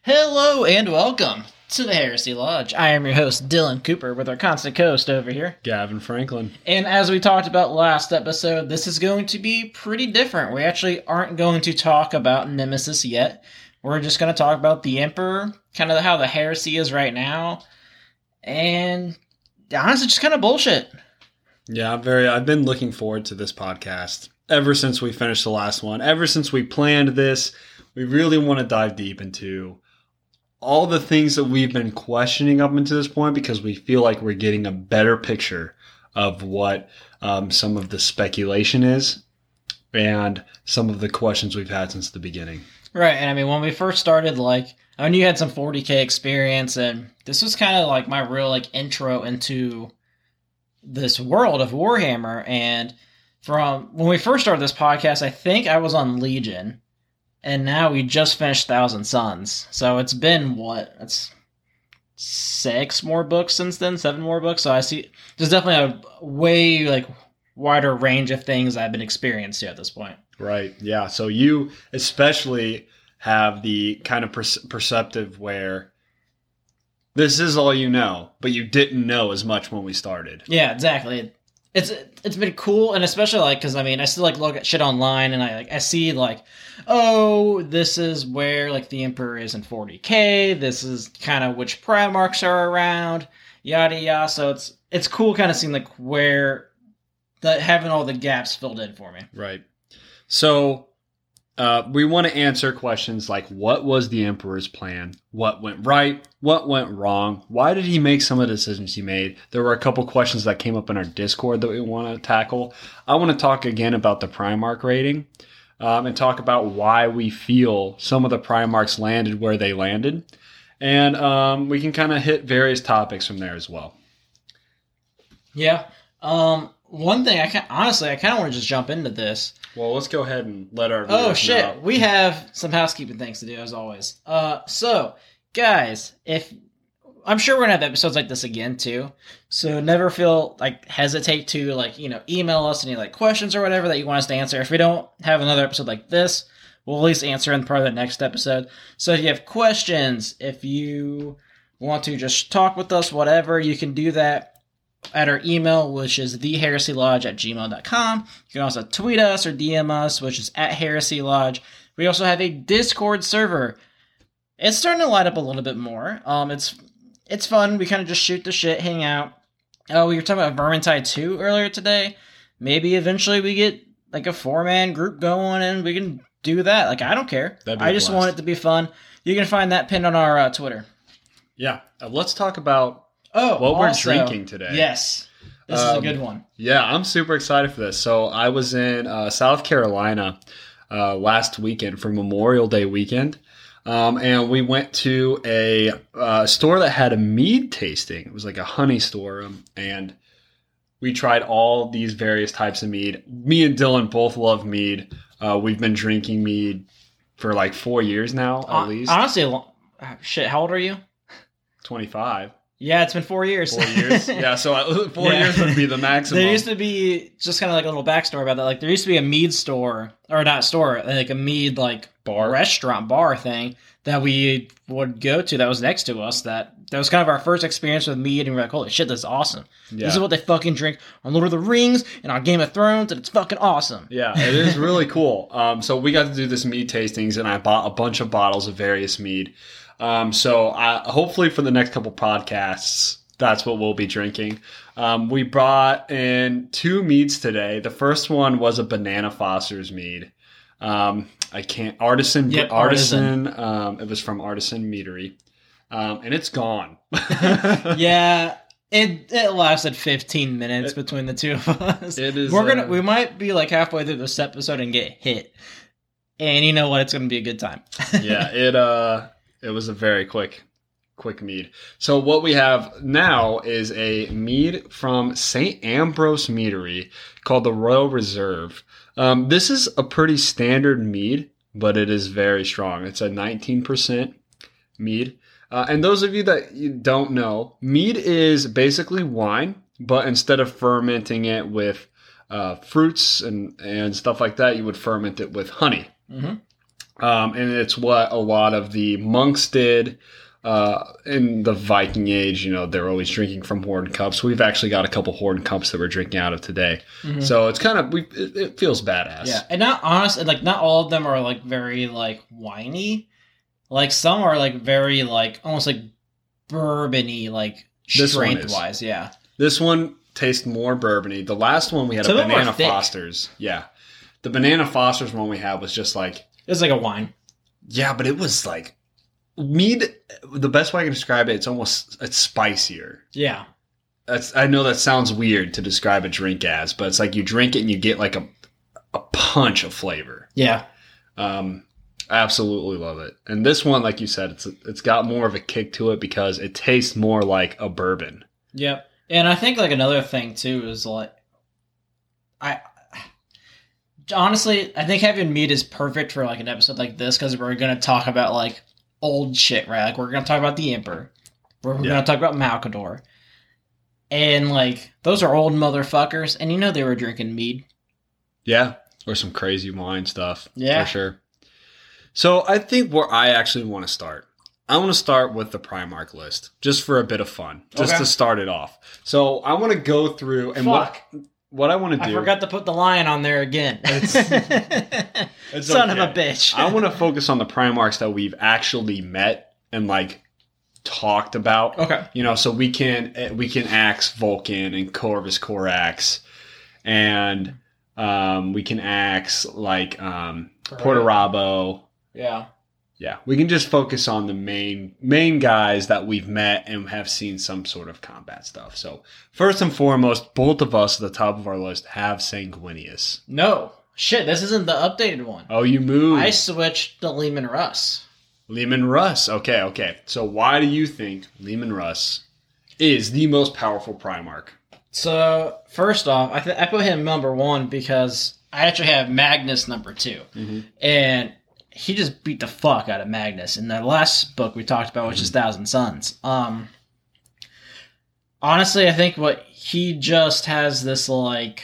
Hello and welcome to the Heresy Lodge. I am your host, Dylan Cooper, with our constant co-host over here, Gavin Franklin. And as we talked about last episode, this is going to be pretty different. We actually aren't going to talk about Nemesis yet. We're just going to talk about the Emperor, kind of how the Heresy is right now, and honestly, just kind of bullshit. Yeah, I've been looking forward to this podcast ever since we finished the last one. Ever since we planned this, we really want to dive deep into all the things that we've been questioning up until this point, because we feel like we're getting a better picture of what some of the speculation is and some of the questions we've had since the beginning. Right, and I mean, when we first started, I knew you had some 40K experience, and this was kind of like my real, intro into this world of Warhammer. And from when we first started this podcast, I think I was on Legion, and now we just finished Thousand Sons. So it's been, it's 6 more books since then, 7 more books. So I see there's definitely a way, wider range of things I've been experienced to at this point. Right, yeah. So you especially have the kind of perceptive where this is all you know, but you didn't know as much when we started. Yeah, exactly. It's been cool, and especially because I still look at shit online, and I see oh, this is where the Emperor is in 40K. This is kind of which Primarchs are around, yada yada. So it's cool, kind of seeing where having all the gaps filled in for me. Right. So we want to answer questions like, what was the Emperor's plan? What went right? What went wrong? Why did he make some of the decisions he made? There were a couple questions that came up in our Discord that we want to tackle. I want to talk again about the Primarch rating and talk about why we feel some of the Primarchs landed where they landed. And we can kind of hit various topics from there as well. Yeah. One thing, I kind of want to just jump into this. Well, let's go ahead and let our viewers know. Oh, shit. We have some housekeeping things to do, as always. So, guys, I'm sure we're going to have episodes like this again, too. So never feel, hesitate to, email us any, questions or whatever that you want us to answer. If we don't have another episode like this, we'll at least answer in part of the next episode. So if you have questions, if you want to just talk with us, whatever, you can do that at our email, which is theheresylodge@gmail.com. You can also tweet us or DM us, which is @heresylodge. We also have a Discord server. It's starting to light up a little bit more. It's fun. We kind of just shoot the shit, hang out. Oh, we were talking about Vermintide 2 earlier today. Maybe eventually we get a 4-man group going and we can do that. I don't care. I just want it to be fun. You can find that pinned on our Twitter. Yeah. Let's talk about what we're drinking today. Yes. This is a good one. Yeah, I'm super excited for this. So I was in South Carolina last weekend for Memorial Day weekend. And we went to a store that had a mead tasting. It was like a honey store. And we tried all these various types of mead. Me and Dylan both love mead. We've been drinking mead for 4 years now, at least. Honestly, shit, how old are you? 25. Yeah, it's been 4 years. 4 years? Yeah, so 4 years would be the maximum. There used to be, just kind of a little backstory about that, there used to be a mead store, or not store, a mead, bar, restaurant, bar thing that we would go to that was next to us. That was kind of our first experience with mead, and we're like, holy shit, this is awesome. Yeah. This is what they fucking drink on Lord of the Rings and on Game of Thrones, and it's fucking awesome. Yeah, it is really cool. So we got to do this mead tastings, and I bought a bunch of bottles of various mead. So hopefully for the next couple podcasts, that's what we'll be drinking. We brought in 2 meads today. The first one was a Banana Foster's mead. Artisan. It was from Artisan Meadery. And it's gone. Yeah. It lasted 15 minutes between the two of us. It is. We might be halfway through this episode and get hit. And you know what? It's going to be a good time. Yeah. It was a very quick mead. So what we have now is a mead from St. Ambrose Meadery called the Royal Reserve. This is a pretty standard mead, but it is very strong. It's a 19% mead. And those of you that you don't know, mead is basically wine, but instead of fermenting it with fruits and stuff like that, you would ferment it with honey. Mm-hmm. And it's what a lot of the monks did in the Viking Age. You know, they're always drinking from horn cups. We've actually got a couple horn cups that we're drinking out of today. Mm-hmm. So it's kind of, it feels badass. Yeah, and not all of them are like very like winey. Like some are like very like almost like bourbony, like strength wise. Yeah, this one tastes more bourbony. The last one we had a Banana Foster's. Yeah, the Banana Foster's one we had was just like, it was like a wine. Yeah, but it was like mead. The best way I can describe it, it's spicier. Yeah, I know that sounds weird to describe a drink as, but it's like you drink it and you get like a punch of flavor. Yeah. I absolutely love it. And this one, like you said, it's got more of a kick to it because it tastes more like a bourbon. Yep. And I think like another thing too is like honestly, I think having mead is perfect for like an episode like this because we're going to talk about like old shit, right? Like we're going to talk about the Emperor. We're going to talk about Malcador. And like those are old motherfuckers and you know they were drinking mead. Yeah. Or some crazy wine stuff. Yeah. For sure. So I think where I actually want to start, I want to start with the Primark list, just for a bit of fun, just to start it off. So I want to go through and what I want to do. I forgot to put the lion on there again. It's Son of a bitch. I want to focus on the Primarks that we've actually met and like talked about. Okay. You know, so we can axe Vulcan and Corvus Corax, and we can axe like Portarabo. Yeah. Yeah. We can just focus on the main guys that we've met and have seen some sort of combat stuff. So, first and foremost, both of us at the top of our list have Sanguinius. No. Shit, this isn't the updated one. Oh, you moved. I switched to Leman Russ. Leman Russ. Okay. So, why do you think Leman Russ is the most powerful Primarch? So, first off, I put him number 1 because I actually have Magnus number 2. Mm-hmm. And he just beat the fuck out of Magnus in the last book we talked about, which is Thousand Suns. Honestly, I think what he just has this, like,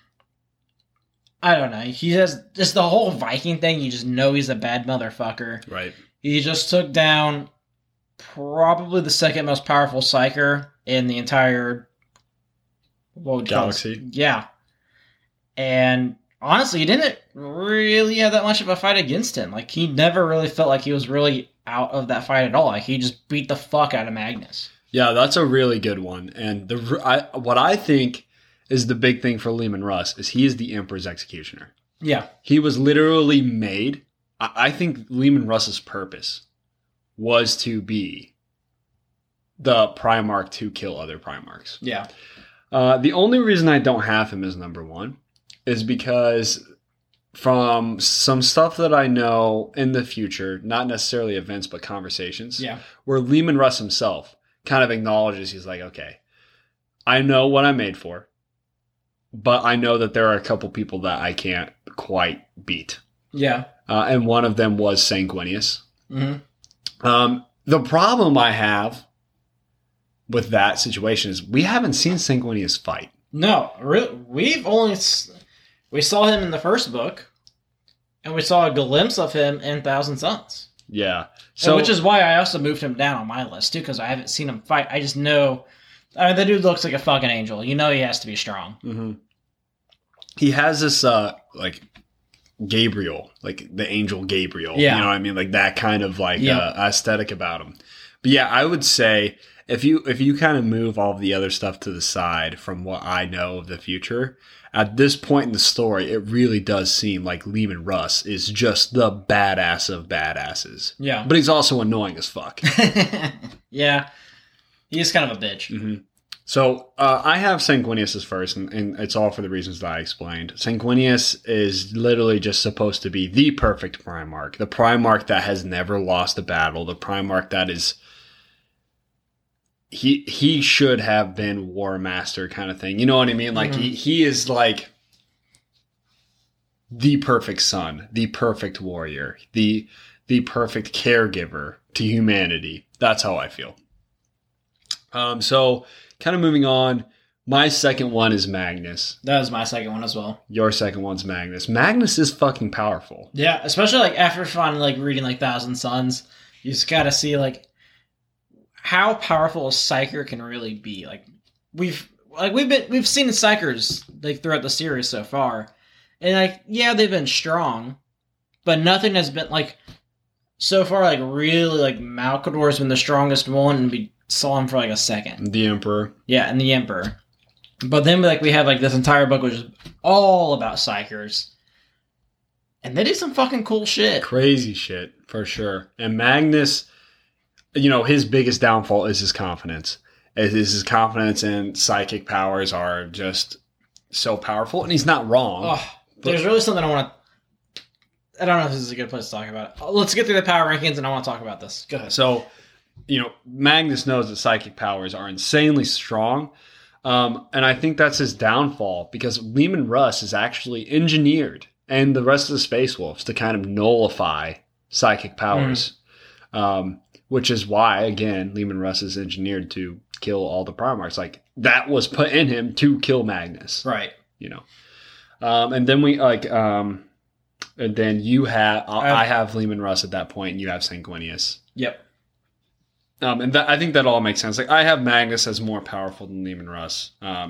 I don't know. He has just the whole Viking thing. You just know he's a bad motherfucker. Right. He just took down probably the second most powerful Psyker in the entire galaxy. Yeah. And honestly, he didn't really have that much of a fight against him. Like, he never really felt like he was really out of that fight at all. Like, he just beat the fuck out of Magnus. Yeah, that's a really good one. And what I think is the big thing for Leman Russ is he is the Emperor's executioner. Yeah. He was literally made. I think Leman Russ's purpose was to be the Primarch to kill other Primarchs. Yeah. The only reason I don't have him as number 1 is because from some stuff that I know in the future, not necessarily events, but conversations, where Leman Russ himself kind of acknowledges, he's like, okay, I know what I'm made for, but I know that there are a couple people that I can't quite beat. Yeah. And one of them was Sanguinius. Mm-hmm. The problem I have with that situation is we haven't seen Sanguinius fight. No, we saw him in the first book, and we saw a glimpse of him in Thousand Suns. Yeah. So, which is why I also moved him down on my list, too, because I haven't seen him fight. I just know... I mean, the dude looks like a fucking angel. You know he has to be strong. Mm-hmm. He has this, like, Gabriel, like the angel Gabriel. Yeah. You know what I mean? Like that kind of, like, aesthetic about him. But yeah, I would say... If you kind of move all of the other stuff to the side from what I know of the future, at this point in the story, it really does seem like Leman Russ is just the badass of badasses. Yeah. But he's also annoying as fuck. Yeah. He's kind of a bitch. Mm-hmm. So I have Sanguinius as first, and it's all for the reasons that I explained. Sanguinius is literally just supposed to be the perfect Primarch. The Primarch that has never lost a battle. The Primarch that is... He should have been War Master kind of thing. You know what I mean? Like, he is like the perfect son, the perfect warrior, the perfect caregiver to humanity. That's how I feel. So kind of moving on, My second one is Magnus. That was my second one as well. Your second one's Magnus. Magnus is fucking powerful. Yeah, especially like after finally like reading like Thousand Suns, you just gotta see like how powerful a Psyker can really be. Like we've seen Psykers like throughout the series so far, and like yeah, they've been strong, but nothing has been like so far like really like Malkador's been the strongest one, and we saw him for like a second. The Emperor. Yeah, and the Emperor. But then like we have like this entire book which is all about Psykers. And they did some fucking cool shit. Crazy shit, for sure. And Magnus, his biggest downfall is his confidence. His confidence and psychic powers are just so powerful. And he's not wrong. Oh, there's really something I want to... I don't know if this is a good place to talk about it. Let's get through the power rankings and I want to talk about this. Go ahead. So, Magnus knows that psychic powers are insanely strong. And I think that's his downfall because Leman Russ is actually engineered and the rest of the Space Wolves to kind of nullify psychic powers, which is why, again, Leman Russ is engineered to kill all the Primarchs. Like, that was put in him to kill Magnus. Right. And then and then you have, I have Leman Russ at that point and you have Sanguinius. Yep. And I think that all makes sense. Like, I have Magnus as more powerful than Leman Russ.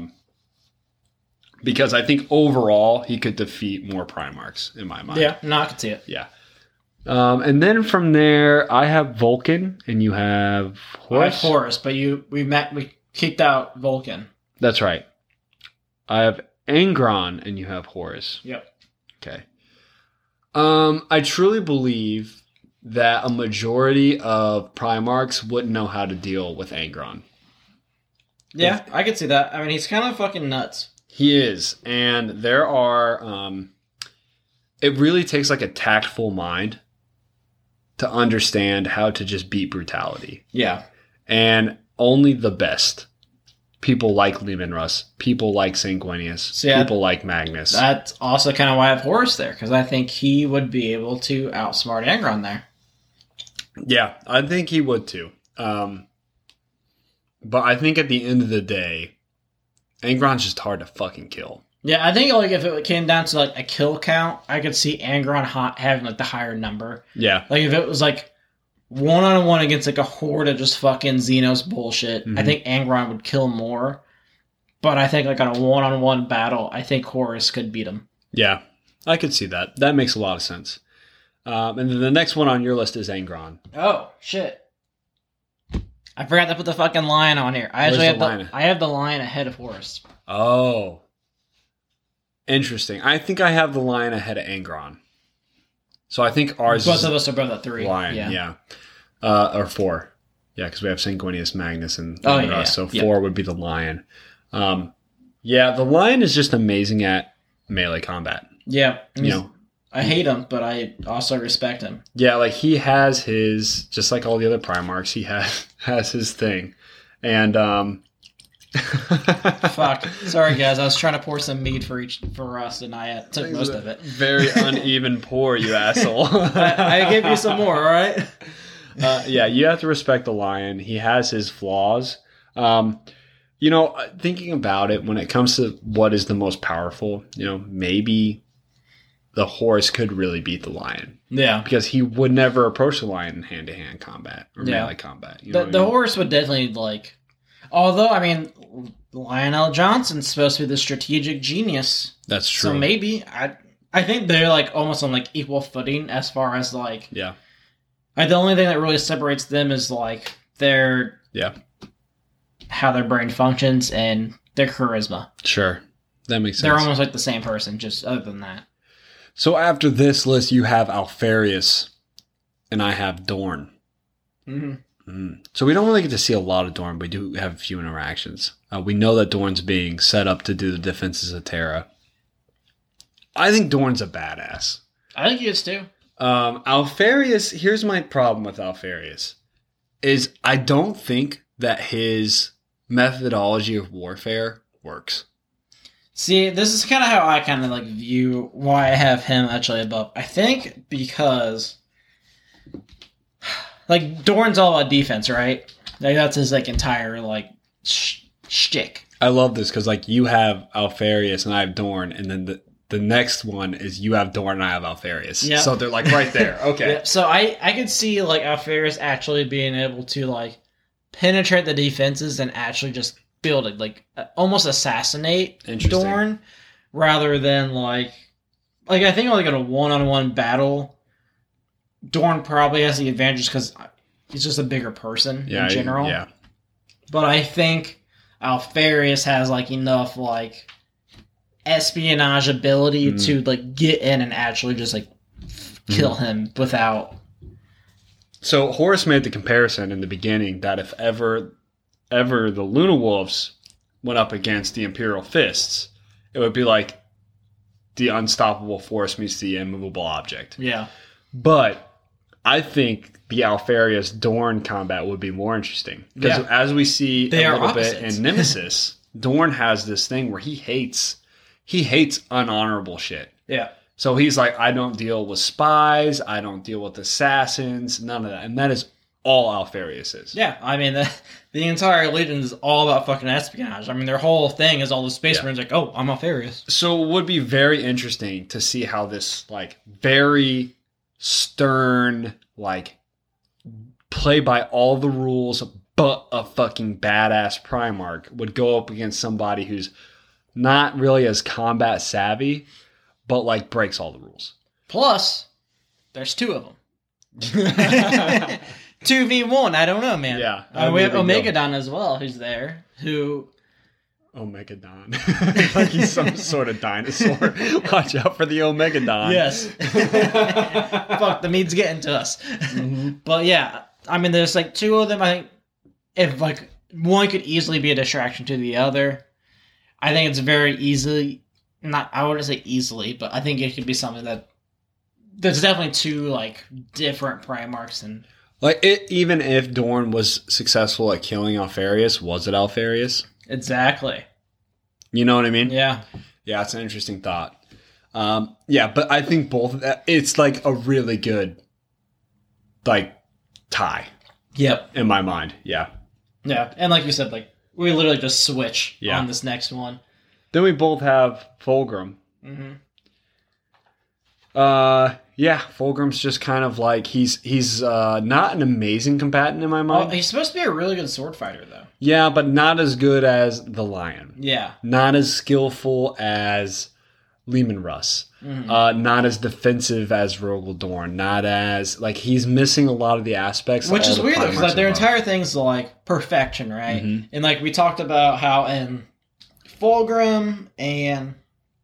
Because I think overall he could defeat more Primarchs in my mind. Yeah, no, I can see it. Yeah. And then from there, I have Vulcan and you have Horus. I have Horus, but we kicked out Vulcan. That's right. I have Angron and you have Horus. Yep. Okay. I truly believe that a majority of Primarchs wouldn't know how to deal with Angron. Yeah, I could see that. I mean, he's kind of fucking nuts. He is. And there are... it really takes like a tactful mind to understand how to just beat brutality. Yeah. And only the best. People like Leman Russ. People like Sanguinius. People like Magnus. That's also kind of why I have Horus there, because I think he would be able to outsmart Angron there. Yeah, I think he would too. But I think at the end of the day, Angron's just hard to fucking kill. Yeah, I think like if it came down to like a kill count, I could see Angron having like the higher number. Yeah. Like if it was like 1-on-1 against like a horde of just fucking Xenos bullshit, I think Angron would kill more. But I think like on a 1-on-1 battle, I think Horus could beat him. Yeah, I could see that. That makes a lot of sense. And then the next one on your list is Angron. Oh, shit. I forgot to put the fucking lion on here. I have the lion ahead of Horus. Oh. Interesting. I think I have the lion ahead of Angron. So I think ours both of us are both at 3. Lion, yeah. Or 4. Yeah, because we have Sanguinius, Magnus, and Russ. Yeah. So 4 would be the lion. Yeah, the lion is just amazing at melee combat. Yeah. I hate him, but I also respect him. Yeah, like he has his, just like all the other Primarchs, he has his thing. And fuck. Sorry guys, I was trying to pour some mead for us and I took most of it. Very uneven pour, you asshole. I gave you some more, alright? Yeah, you have to respect the lion. He has his flaws. Thinking about it, when it comes to what is the most powerful, maybe the horse could really beat the lion. Yeah. Because he would never approach the lion in hand-to-hand combat or melee combat. The horse would definitely, like... Although, I mean, Lionel Johnson's supposed to be the strategic genius. That's true. So maybe, I think they're, like, almost on, like, equal footing as far as, like... Yeah. The only thing that really separates them is, like, their... Yeah. How their brain functions and their charisma. Sure. That makes sense. They're almost like the same person, just other than that. So after this list, you have Alfarius, and I have Dorn. So we don't really get to see a lot of Dorn, but we do have a few interactions. We know that Dorn's being set up to do the defenses of Terra. I think Dorn's a badass. I think he is too. Alfarius, here's my problem with Alfarius, is I don't think that his methodology of warfare works. See, this is kind of how I kind of like view why I have him actually above. I think because, like, Dorn's all about defense, right? Like, that's his, like, entire, like, shtick. I love this because like you have Alfarius and I have Dorn, and then the next one is you have Dorn and I have Alfarius. Yep. So they're like right there. Okay. Yeah, so I could see like Alfarius actually being able to like penetrate the defenses and actually just build it, like almost assassinate Interesting. Dorn, rather than like I think like in a one-on-one battle, Dorn probably has the advantage because he's just a bigger person in general. Yeah. But I think Alfarius has like enough like espionage ability to like get in and actually just like kill him without. So Horus made the comparison in the beginning that if ever the Luna Wolves went up against the Imperial Fists, it would be like the unstoppable force meets the immovable object. Yeah. But I think the Alfarius Dorn combat would be more interesting. Because as we see They a are little opposites. bit in Nemesis, Dorn has this thing where he hates unhonorable shit. Yeah. So he's like, I don't deal with spies, I don't deal with assassins, none of that. And that is all Alfarius is. Yeah, I mean, the entire Legion is all about fucking espionage. I mean, their whole thing is all the Space Marines like, oh, I'm Alfarius. So it would be very interesting to see how this, like, very stern, like, play by all the rules, but a fucking badass Primarch would go up against somebody who's not really as combat savvy, but, like, breaks all the rules. Plus, there's two of them. 2v1, I don't know, man. Yeah. We have Omegadon as well, who's there, who... Omegadon. Like he's some sort of dinosaur. Watch out for the Omegadon. Yes. Fuck, the mead's getting to us. Mm-hmm. But yeah, I mean, there's like two of them. I think if like one could easily be a distraction to the other, I think it's very easily, I wouldn't say easily, but I think it could be something that there's definitely two like different Primarchs and... Like, even if Dorn was successful at killing Alfarius, was it Alfarius? Exactly. You know what I mean? Yeah. Yeah, it's an interesting thought. Yeah, but I think both of that, it's like a really good, like, tie. Yep. In my mind. Yeah. Yeah. And like you said, like, we literally just switch on this next one. Then we both have Fulgrim. Mm-hmm. Yeah, Fulgrim's just kind of like, he's not an amazing combatant in my mind. He's supposed to be a really good sword fighter, though. Yeah, but not as good as the Lion. Yeah. Not as skillful as Leman Russ. Mm-hmm. Not as defensive as Rogel Dorn. Not as, like, he's missing a lot of the aspects. Which is weird, though, because like, their above. entire thing's like perfection, right? Mm-hmm. And like we talked about how in Fulgrim and...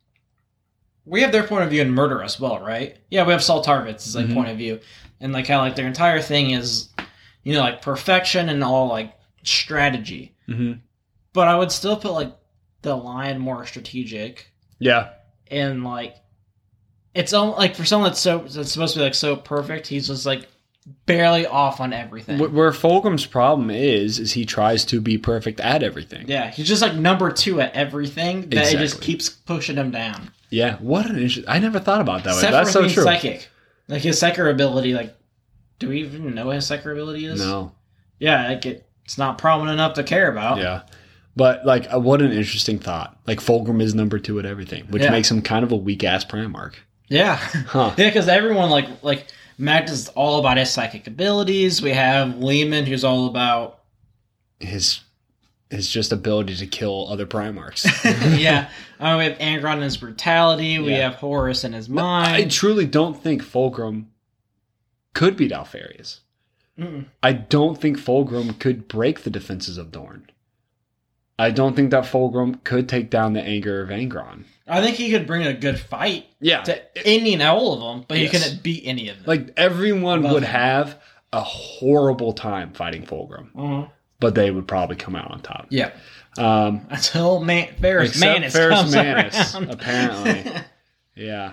we have their point of view in Murder as well, right? Yeah, we have Saul Tarvitz' like point of view. And like how like their entire thing is, you know, like perfection and all like strategy. Mm-hmm. But I would still put like the Lion more strategic. Yeah. And like it's like for someone that's supposed to be like so perfect, he's just like barely off on everything. Where Fulgrim's problem is he tries to be perfect at everything. Yeah, he's just like number 2 at everything that Exactly. it just keeps pushing him down. Yeah, what an issue. I never thought about that way. Except That's for so being true. psychic. Like his Seeker ability, like, do we even know what his Seeker ability is? No. Yeah, like it's not prominent enough to care about. Yeah. But, like, what an interesting thought. Like, Fulgrim is number 2 at everything, which makes him kind of a weak-ass Primarch. Yeah. Huh. Yeah, because everyone, like Magnus is all about his psychic abilities. We have Lehman, who's all about... His just ability to kill other Primarchs. Yeah. We have Angron and his brutality. We have Horus and his mind. I truly don't think Fulgrim could beat Alfarius. Mm-mm. I don't think Fulgrim could break the defenses of Dorn. I don't think that Fulgrim could take down the anger of Angron. I think he could bring a good fight Yeah. to any and all of them, but Yes. he couldn't beat any of them. Like, everyone Love would him. have a horrible time fighting Fulgrim, Uh-huh. but they would probably come out on top. Yeah. Um, Until Ferris except Manus Ferris comes Manus, around. apparently. Yeah.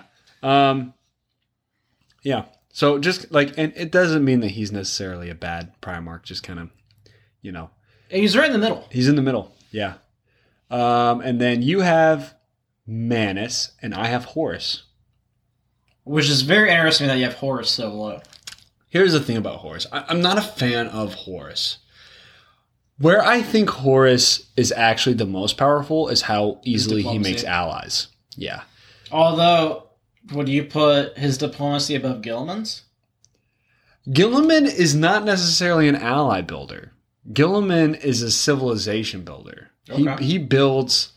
Yeah. So just like, and it doesn't mean that he's necessarily a bad Primarch, just kind of, you know. He's right in the middle. He's in the middle. Yeah. And then you have Manus and I have Horus. Which is very interesting that you have Horus so low. Here's the thing about Horus. I'm not a fan of Horus. Where I think Horus is actually the most powerful is how easily he makes allies. Yeah. Although, would you put his diplomacy above Gilliman's? Gilliman is not necessarily an ally builder. Gilliman is a civilization builder. Okay. He builds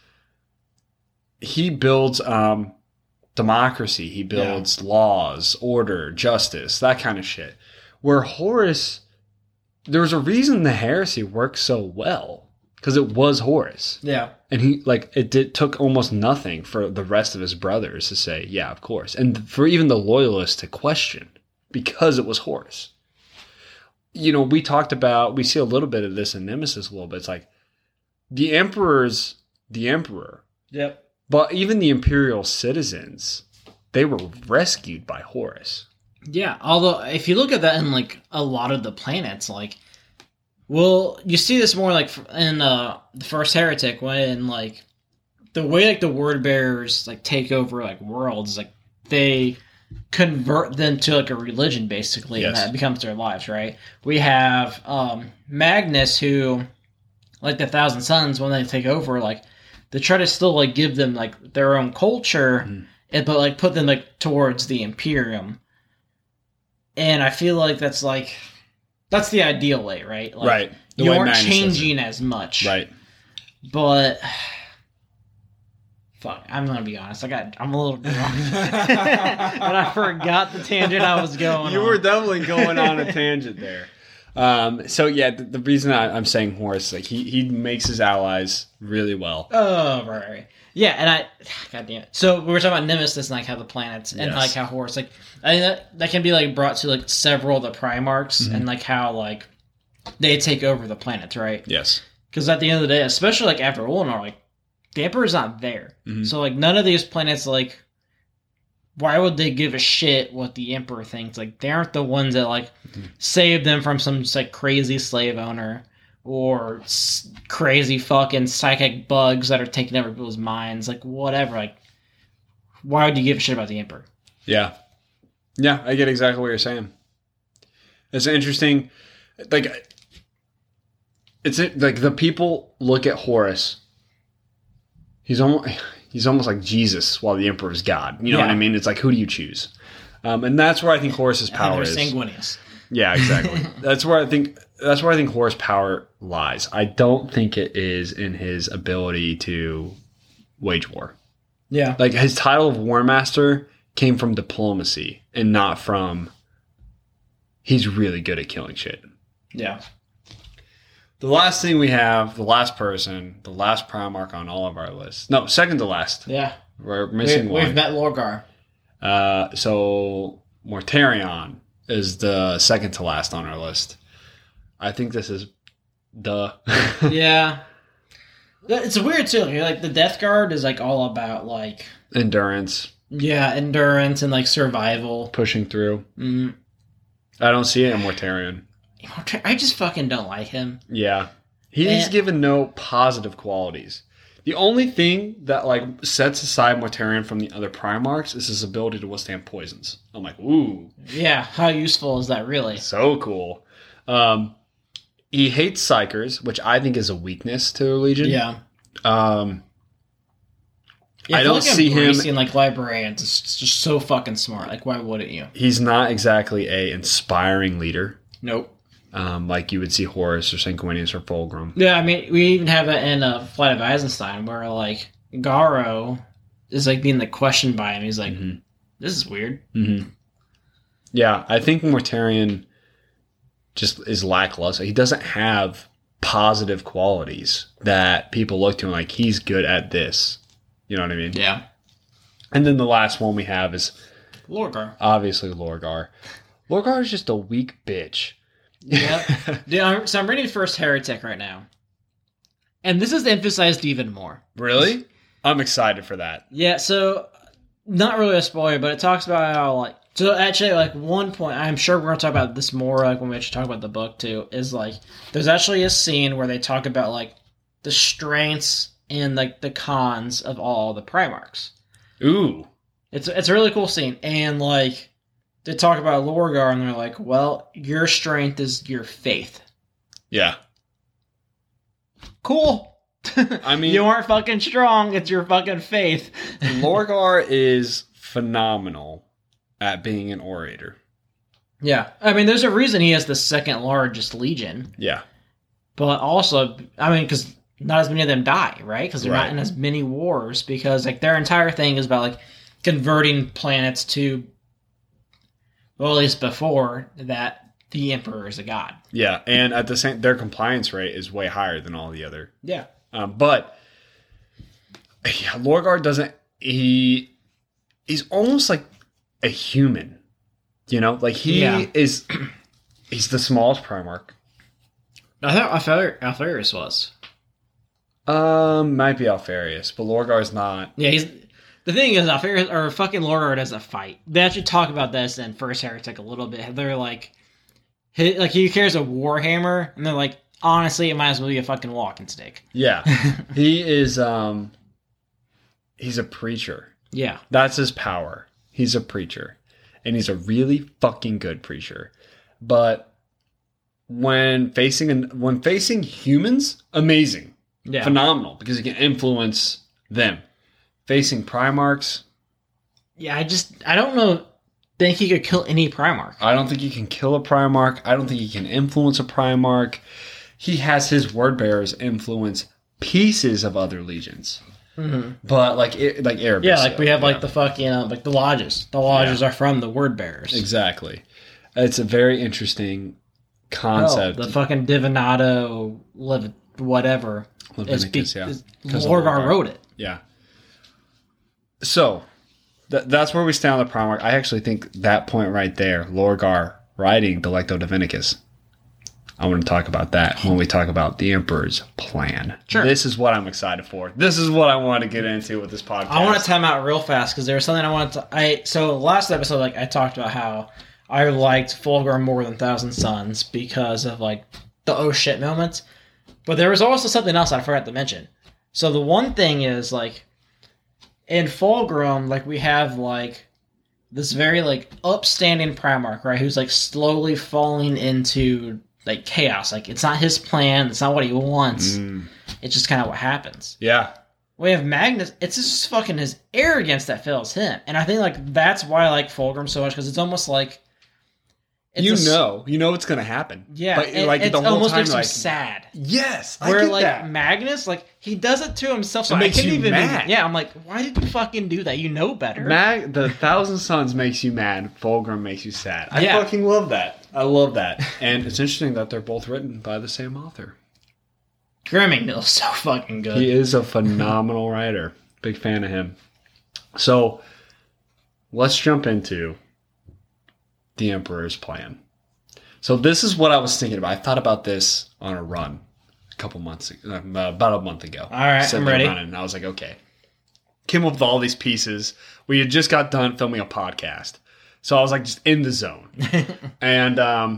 democracy. He builds laws, order, justice, that kind of shit. Where Horus, there's a reason the heresy worked so well, because it was Horus. Yeah. And it took almost nothing for the rest of his brothers to say, yeah, of course. And for even the loyalists to question, because it was Horus. You know, we see a little bit of this in Nemesis a little bit. It's like, the emperor's the emperor. Yep. But even the imperial citizens, they were rescued by Horus. Yeah, although if you look at that in like a lot of the planets, like, well, you see this more like in the first Heretic, when like the way like the word bearers like take over like worlds, like they convert them to like a religion basically, and that becomes their lives, right? We have Magnus, who like the Thousand Sons, when they take over, like they try to still like give them like their own culture, but like put them like towards the Imperium. And I feel like that's the ideal way, right? Like, right. You aren't changing as much. Right. But fuck, I'm gonna be honest. I'm a little drunk, and I forgot the tangent I was going on. You were definitely going on a tangent there. So yeah, the reason I'm saying Horus, like he makes his allies really well. Oh, right. Yeah, and God damn it. So we were talking about Nemesis and like how the planets and like how Horus, like I mean that can be like brought to like several of the Primarchs and like how like they take over the planets, right? Yes. Because at the end of the day, especially like after Ulnar, like the Emperor's not there, so like none of these planets, like, why would they give a shit what the Emperor thinks? Like, they aren't the ones that like saved them from some like crazy slave owner or crazy fucking psychic bugs that are taking over people's minds. Like, whatever. Like, why would you give a shit about the Emperor? Yeah. Yeah, I get exactly what you're saying. It's interesting. Like, it's like the people look at Horus. He's almost like Jesus, while the Emperor is God. You know what I mean? It's like, who do you choose? And that's where I think Horus's power is. Sanguinius. Yeah, exactly. That's where I think Horus' power lies. I don't think it is in his ability to wage war. Yeah. Like, his title of War Master came from diplomacy and not from he's really good at killing shit. Yeah. The last thing we have, the last person, the last Primarch on all of our lists. No, second to last. Yeah. We're missing one. We've met Lorgar. So Mortarion is the second to last on our list. I think this is duh. Yeah. It's weird too. Like the Death Guard is like all about like endurance. Yeah, endurance and like survival. Pushing through. I don't see it in Mortarion. I just fucking don't like him. Yeah. He's given no positive qualities. The only thing that like sets aside Mortarion from the other Primarchs is his ability to withstand poisons. I'm like, ooh. Yeah, how useful is that really? So cool. He hates Psykers, which I think is a weakness to the Legion. Yeah. I don't see him like librarians. It's just so fucking smart. Like, why wouldn't you? He's not exactly a inspiring leader. Nope. Like you would see Horus or Sanguinius or Fulgrim. Yeah, I mean, we even have that in Flight of Eisenstein, where like Garo is like being like questioned by him. He's like, "This is weird." Mm-hmm. Yeah, I think Mortarion just is lackluster. He doesn't have positive qualities that people look to and like, he's good at this. You know what I mean? Yeah. And then the last one we have is Lorgar. Obviously Lorgar. Lorgar is just a weak bitch. Yeah. So I'm reading First Heretic right now. And this is emphasized even more. Really? I'm excited for that. Yeah, so not really a spoiler, but it talks about how like, so actually like one point, I'm sure we're going to talk about this more like when we actually talk about the book too, is like there's actually a scene where they talk about like the strengths and like the cons of all the Primarchs. Ooh. It's a really cool scene. And like they talk about Lorgar and they're like, well, your strength is your faith. Yeah. Cool. I mean, you aren't fucking strong. It's your fucking faith. Lorgar is phenomenal at being an orator. Yeah. I mean, there's a reason he has the second largest legion. Yeah. But also, I mean, because not as many of them die, right? Because they're Right. not in as many wars. Because like their entire thing is about like converting planets to, well, at least before that, the Emperor is a god. Yeah, and at the same, their compliance rate is way higher than all the other. Yeah. But yeah, Lorgar doesn't. He's almost like a human. You know, like he Yeah. is. He's the smallest Primarch. I thought Alpharius was. Might be Alpharius, but Lorgar's not. Yeah, he's. The thing is, Alpharius or fucking Lorgar doesn't fight. They actually talk about this in First Heretic a little bit. They're like, he carries a warhammer, and they're like, honestly, it might as well be a fucking walking stick. Yeah, he is. He's a preacher. Yeah. That's his power. He's a preacher, and he's a really fucking good preacher. But when facing humans, amazing, Yeah. phenomenal, because he can influence them. Facing Primarchs, Yeah, I don't know. Think he could kill any Primarch. I don't think he can kill a Primarch. I don't think he can influence a Primarch. He has his word bearers influence pieces of other legions, but like Erebus. Yeah, like we have like the fucking like the lodges. The lodges are from the word bearers. exactly. It's a very interesting concept. The fucking Divinato, whatever. Leviticus, yeah. 'Cause of Lorgar wrote it. Yeah. So that's where we stand on the Primarch. I actually think that point right there, Lorgar writing Delecto Divinicus. I want to talk about that when we talk about the Emperor's plan. Sure. This is what I'm excited for. This is what I want to get into with this podcast. I want to time out real fast because there was something I wanted to. So last episode, like I talked about how I liked Fulgur more than Thousand Suns because of like the oh shit moments. But there was also something else I forgot to mention. So the one thing is like in Fulgrim, like we have like this very like upstanding Primarch, right? Who's like slowly falling into like chaos. Like it's not his plan. It's not what he wants. It's just kind of what happens. Yeah. We have Magnus. It's just fucking his arrogance that fails him, and I think like that's why I like Fulgrim so much because it's almost like You know it's going to happen. yeah, But like it the whole almost time, makes him like, sad. yes, I Where get like that. Magnus, like he does it to himself, so It I makes can't you even. mad. Yeah, I'm like, why did you fucking do that? You know better. The Thousand Suns makes you mad. Fulgrim makes you sad. I Yeah. fucking love that. I love that. And it's interesting that they're both written by the same author. Grimmingdale's so fucking good. He is a phenomenal writer. Big fan of him. So let's jump into the Emperor's plan. So this is what I was thinking about. I thought about this on a run a couple months ago, about a month ago. All right, Sitting I'm there ready. running, and I was like, okay. Came up with all these pieces. We had just got done filming a podcast. So I was like just in the zone. And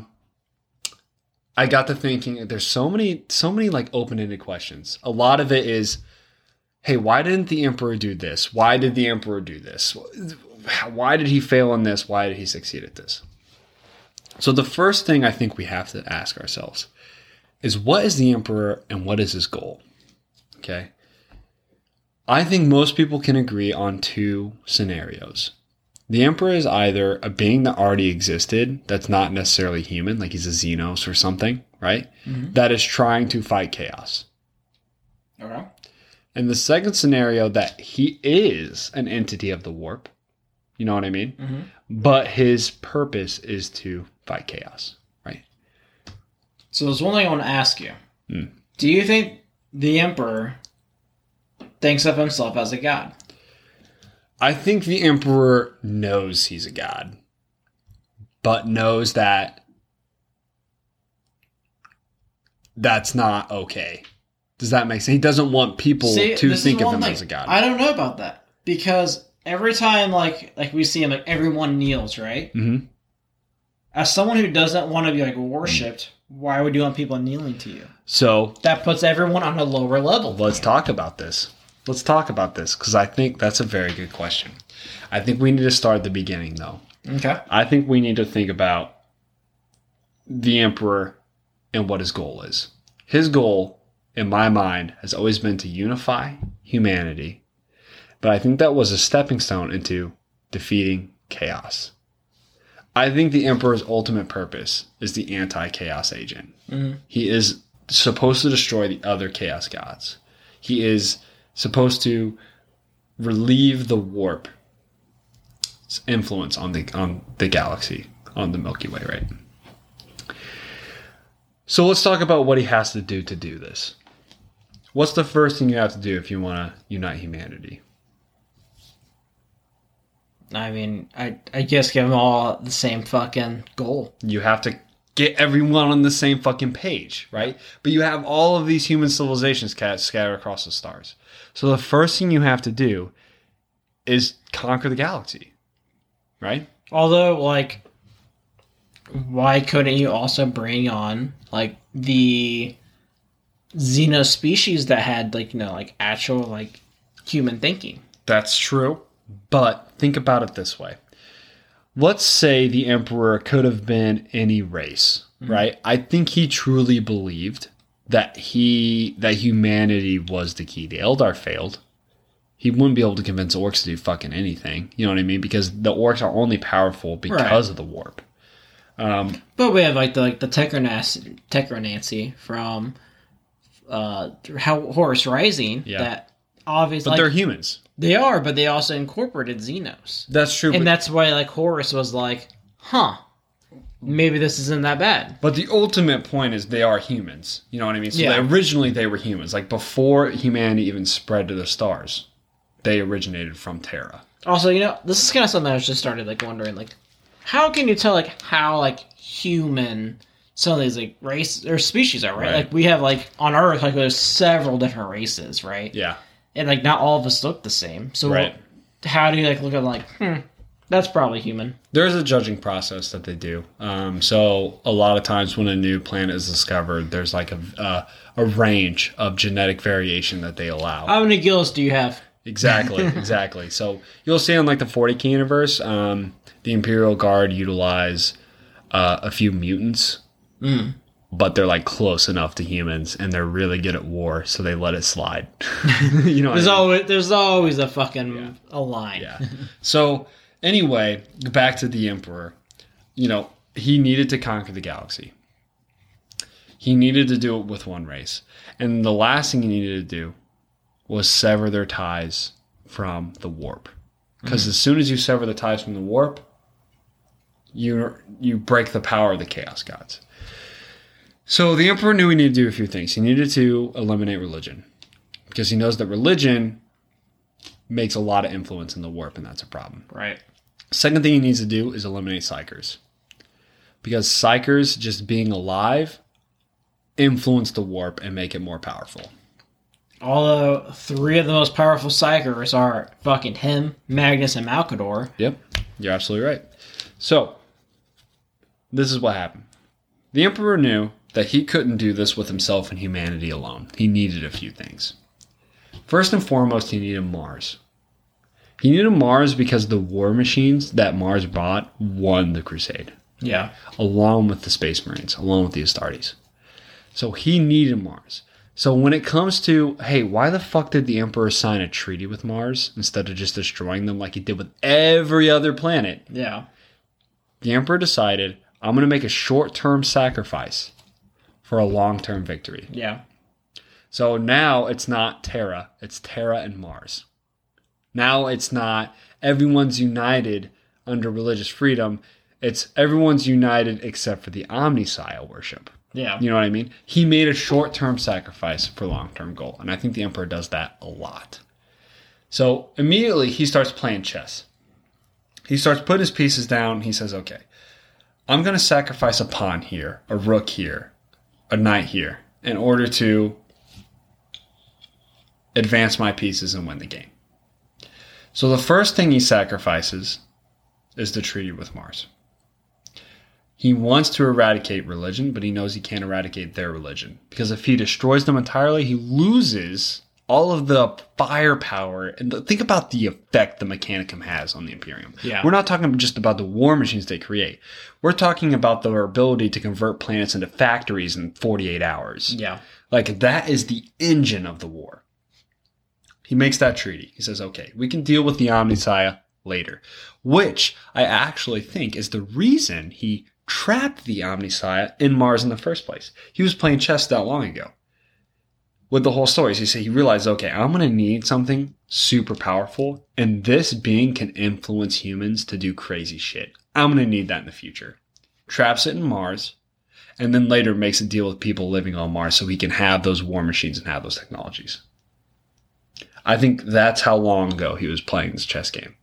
I got to thinking there's so many like open-ended questions. A lot of it is, hey, why didn't the Emperor do this? Why did the Emperor do this? Why did he fail in this? Why did he succeed at this? So the first thing I think we have to ask ourselves is what is the Emperor and what is his goal? Okay. I think most people can agree on two scenarios. The Emperor is either a being that already existed that's not necessarily human, like he's a Xenos or something, right? That is trying to fight chaos. Okay. And the second scenario that he is an entity of the warp. You know what I mean? But his purpose is to fight chaos, right? So there's one thing I want to ask you. Do you think the Emperor thinks of himself as a god? I think the Emperor knows he's a god, but knows that that's not okay. Does that make sense? He doesn't want people to this think is of one him thing. as a god. I don't know about that because every time like we see him, like everyone kneels, right? Mhm. As someone who doesn't want to be like worshipped, why would you want people kneeling to you? So That puts everyone on a lower level. let's talk about this. Let's talk about this because I think that's a very good question. I think we need to start at the beginning, though. Okay. I think we need to think about the Emperor and what his goal is. His goal in my mind, has always been to unify humanity. But I think that was a stepping stone into defeating chaos. I think the Emperor's ultimate purpose is the anti-chaos agent. Mm-hmm. He is supposed to destroy the other chaos gods. He is supposed to relieve the warp's influence on the galaxy, on the Milky Way, right? So let's talk about what he has to do this. What's the first thing you have to do if you want to unite humanity? I mean, I guess give them all the same fucking goal. You have to get everyone on the same fucking page, right? But you have all of these human civilizations scattered across the stars. So the first thing you have to do is conquer the galaxy, right? Although, like, why couldn't you also bring on, like, the xenospecies that had, like, you know, like, actual, like, human thinking? That's true. But think about it this way. Let's say the Emperor could have been any race, right? I think he truly believed that humanity was the key. The Eldar failed. He wouldn't be able to convince orcs to do fucking anything. You know what I mean? Because the orcs are only powerful because of the warp. But we have like the Techronancy from Horus Rising that obviously, but they're humans. They are, but they also incorporated Xenos. That's true. And that's why, like, Horus was like, maybe this isn't that bad. But the ultimate point is they are humans. You know what I mean? So originally they were humans. Like, before humanity even spread to the stars, they originated from Terra. Also, you know, this is kind of something I was just started, like, wondering, like, how can you tell, like, how, like, human some of these, like, race or species are, right? Like, we have, like, on Earth, like, there's several different races, right? Yeah. And, like, not all of us look the same. So how do you, like, look at, like, that's probably human. There's a judging process that they do. So a lot of times when a new planet is discovered, there's, like, a range of genetic variation that they allow. How many gills do you have? Exactly. So you'll see on, like, the 40K universe, the Imperial Guard utilize a few mutants. But they're like close enough to humans, and they're really good at war, so they let it slide. You know, there's always a fucking a line. Yeah. So anyway, back to the Emperor. You know, he needed to conquer the galaxy. He needed to do it with one race, and the last thing he needed to do was sever their ties from the warp. Because as soon as you sever the ties from the warp, you break the power of the Chaos Gods. So the Emperor knew he needed to do a few things. He needed to eliminate religion, because he knows that religion makes a lot of influence in the warp, and that's a problem. Right. Second thing he needs to do is eliminate Psykers, because Psykers, just being alive, influence the warp and make it more powerful. Although 3 of the most powerful Psykers are fucking him, Magnus, and Malcador. Yep, you're absolutely right. So, this is what happened. The Emperor knew that he couldn't do this with himself and humanity alone. He needed a few things. First and foremost, he needed Mars. He needed Mars because the war machines that Mars brought won the Crusade. Yeah. Along with the Space Marines, along with the Astartes. So he needed Mars. So when it comes to, hey, why the fuck did the Emperor sign a treaty with Mars instead of just destroying them like he did with every other planet? Yeah. The Emperor decided, I'm going to make a short-term sacrifice for a long-term victory. Yeah. So now it's not Terra, it's Terra and Mars. Now it's not everyone's united under religious freedom, it's everyone's united except for the Omnissiah worship. Yeah. You know what I mean? He made a short-term sacrifice for a long-term goal, and I think the Emperor does that a lot. So immediately he starts playing chess. He starts putting his pieces down, and he says, okay, I'm going to sacrifice a pawn here, a rook here, a knight here, in order to advance my pieces and win the game. So the first thing he sacrifices is the treaty with Mars. He wants to eradicate religion, but he knows he can't eradicate their religion. Because if he destroys them entirely, he loses all of the firepower. And think about the effect the Mechanicum has on the Imperium. Yeah. We're not talking just about the war machines they create. We're talking about their ability to convert planets into factories in 48 hours. Yeah. Like, that is the engine of the war. He makes that treaty. He says, okay, we can deal with the Omnissiah later, which I actually think is the reason he trapped the Omnissiah in Mars in the first place. He was playing chess that long ago with the whole story. So he realized, okay, I'm going to need something super powerful, and this being can influence humans to do crazy shit. I'm going to need that in the future. Traps it in Mars, and then later makes a deal with people living on Mars so he can have those war machines and have those technologies. I think that's how long ago he was playing this chess game.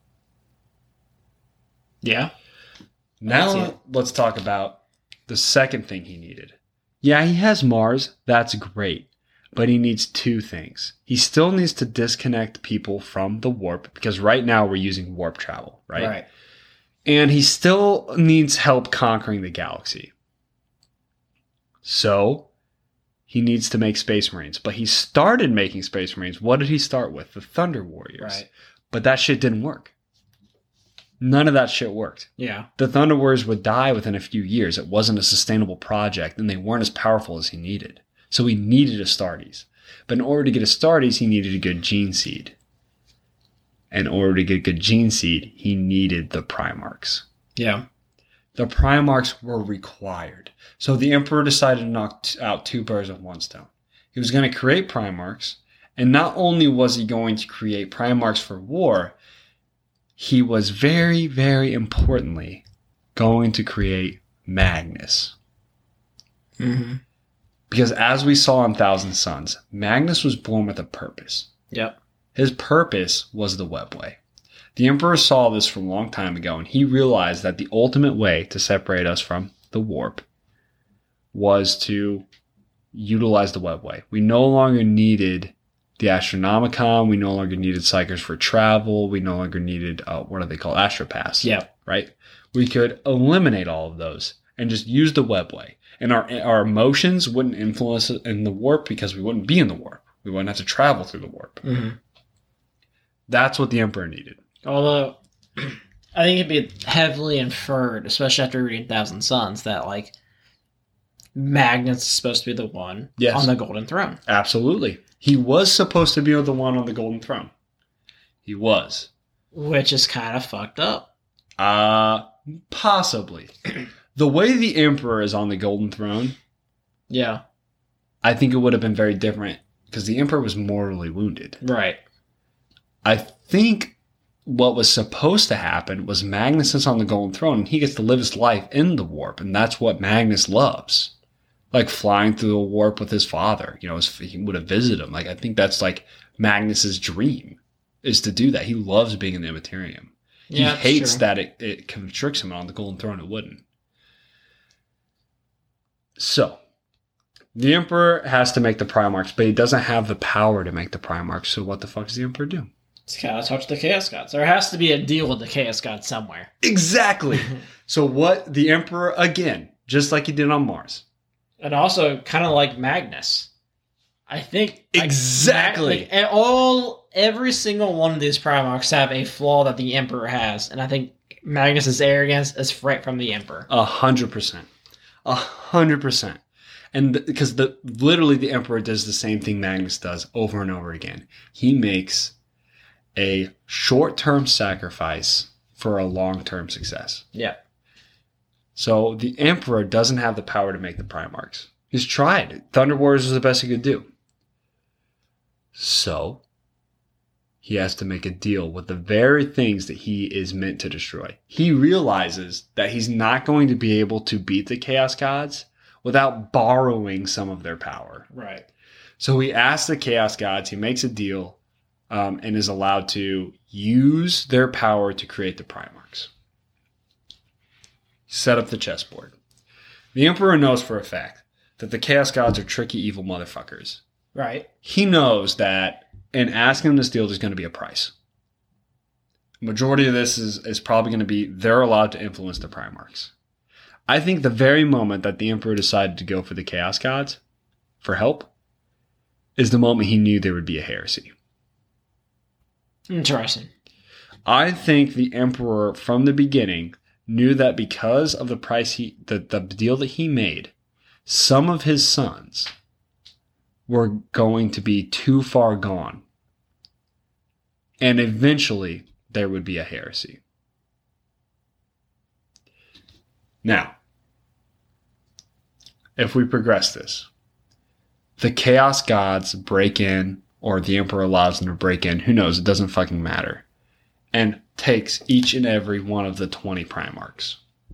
Yeah. Now let's talk about the second thing he needed. Yeah, he has Mars. That's great. But he needs two things. He still needs to disconnect people from the warp, because right now we're using warp travel, right? Right. And he still needs help conquering the galaxy. So he needs to make Space Marines. But he started making Space Marines. What did he start with? The Thunder Warriors. Right. But that shit didn't work. None of that shit worked. Yeah. The Thunder Warriors would die within a few years. It wasn't a sustainable project, and they weren't as powerful as he needed. So he needed Astartes. But in order to get Astartes, he needed a good gene seed. In order to get a good gene seed, he needed the Primarchs. Yeah. The Primarchs were required. So the Emperor decided to knock out two birds with one stone. He was going to create Primarchs, and not only was he going to create Primarchs for war, he was very, very importantly going to create Magnus. Mm-hmm. Because as we saw in Thousand Suns, Magnus was born with a purpose. Yep. His purpose was the Webway. The Emperor saw this from a long time ago, and he realized that the ultimate way to separate us from the warp was to utilize the Webway. We no longer needed the Astronomicon. We no longer needed Psychers for travel. We no longer needed, what are they called? Astropaths. Yeah. Right? We could eliminate all of those and just use the Webway. And our emotions wouldn't influence it in the warp because we wouldn't be in the warp. We wouldn't have to travel through the warp. Mm-hmm. That's what the Emperor needed. Although, I think it'd be heavily inferred, especially after reading Thousand Suns, that, like, Magnus is supposed to be the one on the Golden Throne. Absolutely. He was supposed to be the one on the Golden Throne. He was. Which is kind of fucked up. Possibly. The way the Emperor is on the Golden Throne, yeah, I think it would have been very different because the Emperor was mortally wounded. Right. I think what was supposed to happen was Magnus is on the Golden Throne and he gets to live his life in the warp, and that's what Magnus loves. Like flying through the warp with his father. You know, he would have visited him. Like, I think that's like Magnus's dream, is to do that. He loves being in the Immaterium. He hates that it constricts him, and on the Golden Throne it wouldn't. So, the Emperor has to make the Primarchs, but he doesn't have the power to make the Primarchs, so what the fuck does the Emperor do? It's gotta touch the Chaos Gods. There has to be a deal with the Chaos Gods somewhere. Exactly! So what the Emperor, again, just like he did on Mars. And also, kind of like Magnus. I think... Exactly! Every single one of these Primarchs have a flaw that the Emperor has, and I think Magnus's arrogance is right from the Emperor. 100%. 100%. And because literally the Emperor does the same thing Magnus does over and over again. He makes a short-term sacrifice for a long-term success. Yeah. So the Emperor doesn't have the power to make the Primarchs. He's tried. Thunder Warriors was the best he could do. So he has to make a deal with the very things that he is meant to destroy. He realizes that he's not going to be able to beat the Chaos Gods without borrowing some of their power. Right. So he asks the Chaos Gods, he makes a deal, and is allowed to use their power to create the Primarchs. Set up the chessboard. The Emperor knows for a fact that the Chaos Gods are tricky, evil motherfuckers. Right. He knows that in asking them this deal, there's going to be a price. Majority of this is probably going to be they're allowed to influence the Primarchs. I think the very moment that the Emperor decided to go for the Chaos Gods for help is the moment he knew there would be a heresy. Interesting. I think the Emperor from the beginning knew that because of the price the deal that he made, some of his sons were going to be too far gone. And eventually, there would be a heresy. Now, if we progress this, the Chaos Gods break in, or the Emperor allows them to break in, who knows, it doesn't fucking matter, and takes each and every one of the 20 Primarchs.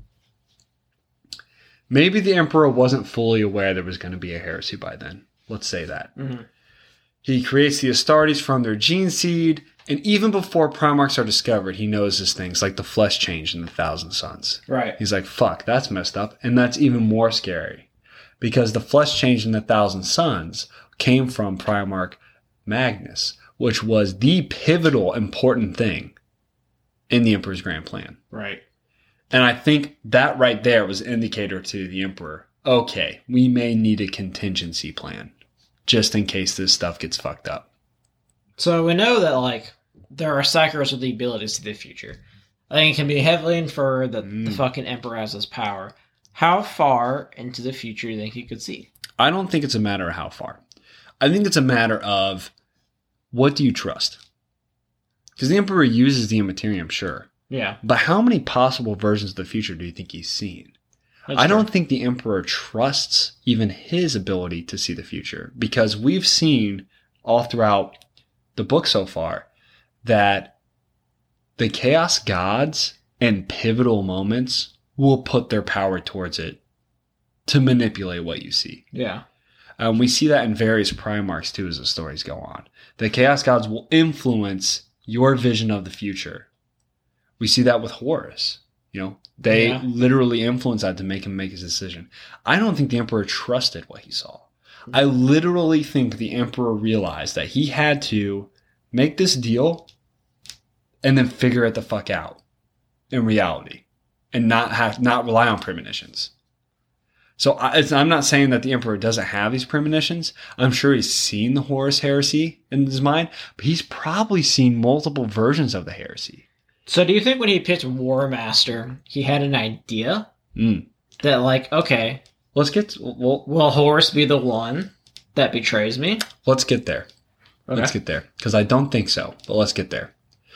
Maybe the Emperor wasn't fully aware there was going to be a heresy by then. Let's say that. Mm-hmm. He creates the Astartes from their gene seed, and even before Primarchs are discovered, he notices things like the flesh change in the Thousand Sons. Right. He's like, fuck, that's messed up. And that's even more scary. Because the flesh change in the Thousand Sons came from Primarch Magnus, which was the pivotal important thing in the Emperor's grand plan. Right. And I think that right there was an indicator to the Emperor, okay, we may need a contingency plan just in case this stuff gets fucked up. So we know that, like, there are psychers with the ability to see the future. I think it can be heavily inferred that the fucking Emperor has this power. How far into the future do you think he could see? I don't think it's a matter of how far. I think it's a matter of what do you trust? Because the Emperor uses the Immaterium, sure. Yeah. But how many possible versions of the future do you think he's seen? I don't think the Emperor trusts even his ability to see the future. Because we've seen all throughout the book so far that the Chaos Gods in pivotal moments will put their power towards it to manipulate what you see. Yeah. We see that in various Primarchs too as the stories go on. The Chaos Gods will influence your vision of the future. We see that with Horus. You know, they literally influence that to make him make his decision. I don't think the Emperor trusted what he saw. I literally think the Emperor realized that he had to make this deal and then figure it the fuck out in reality and not rely on premonitions. So I'm not saying that the Emperor doesn't have these premonitions. I'm sure he's seen the Horus heresy in his mind, but he's probably seen multiple versions of the heresy. So do you think when he picked War Master, he had an idea that, like, okay, will Horus be the one that betrays me? Let's get there. Okay. Let's get there. Because I don't think so, but let's get there.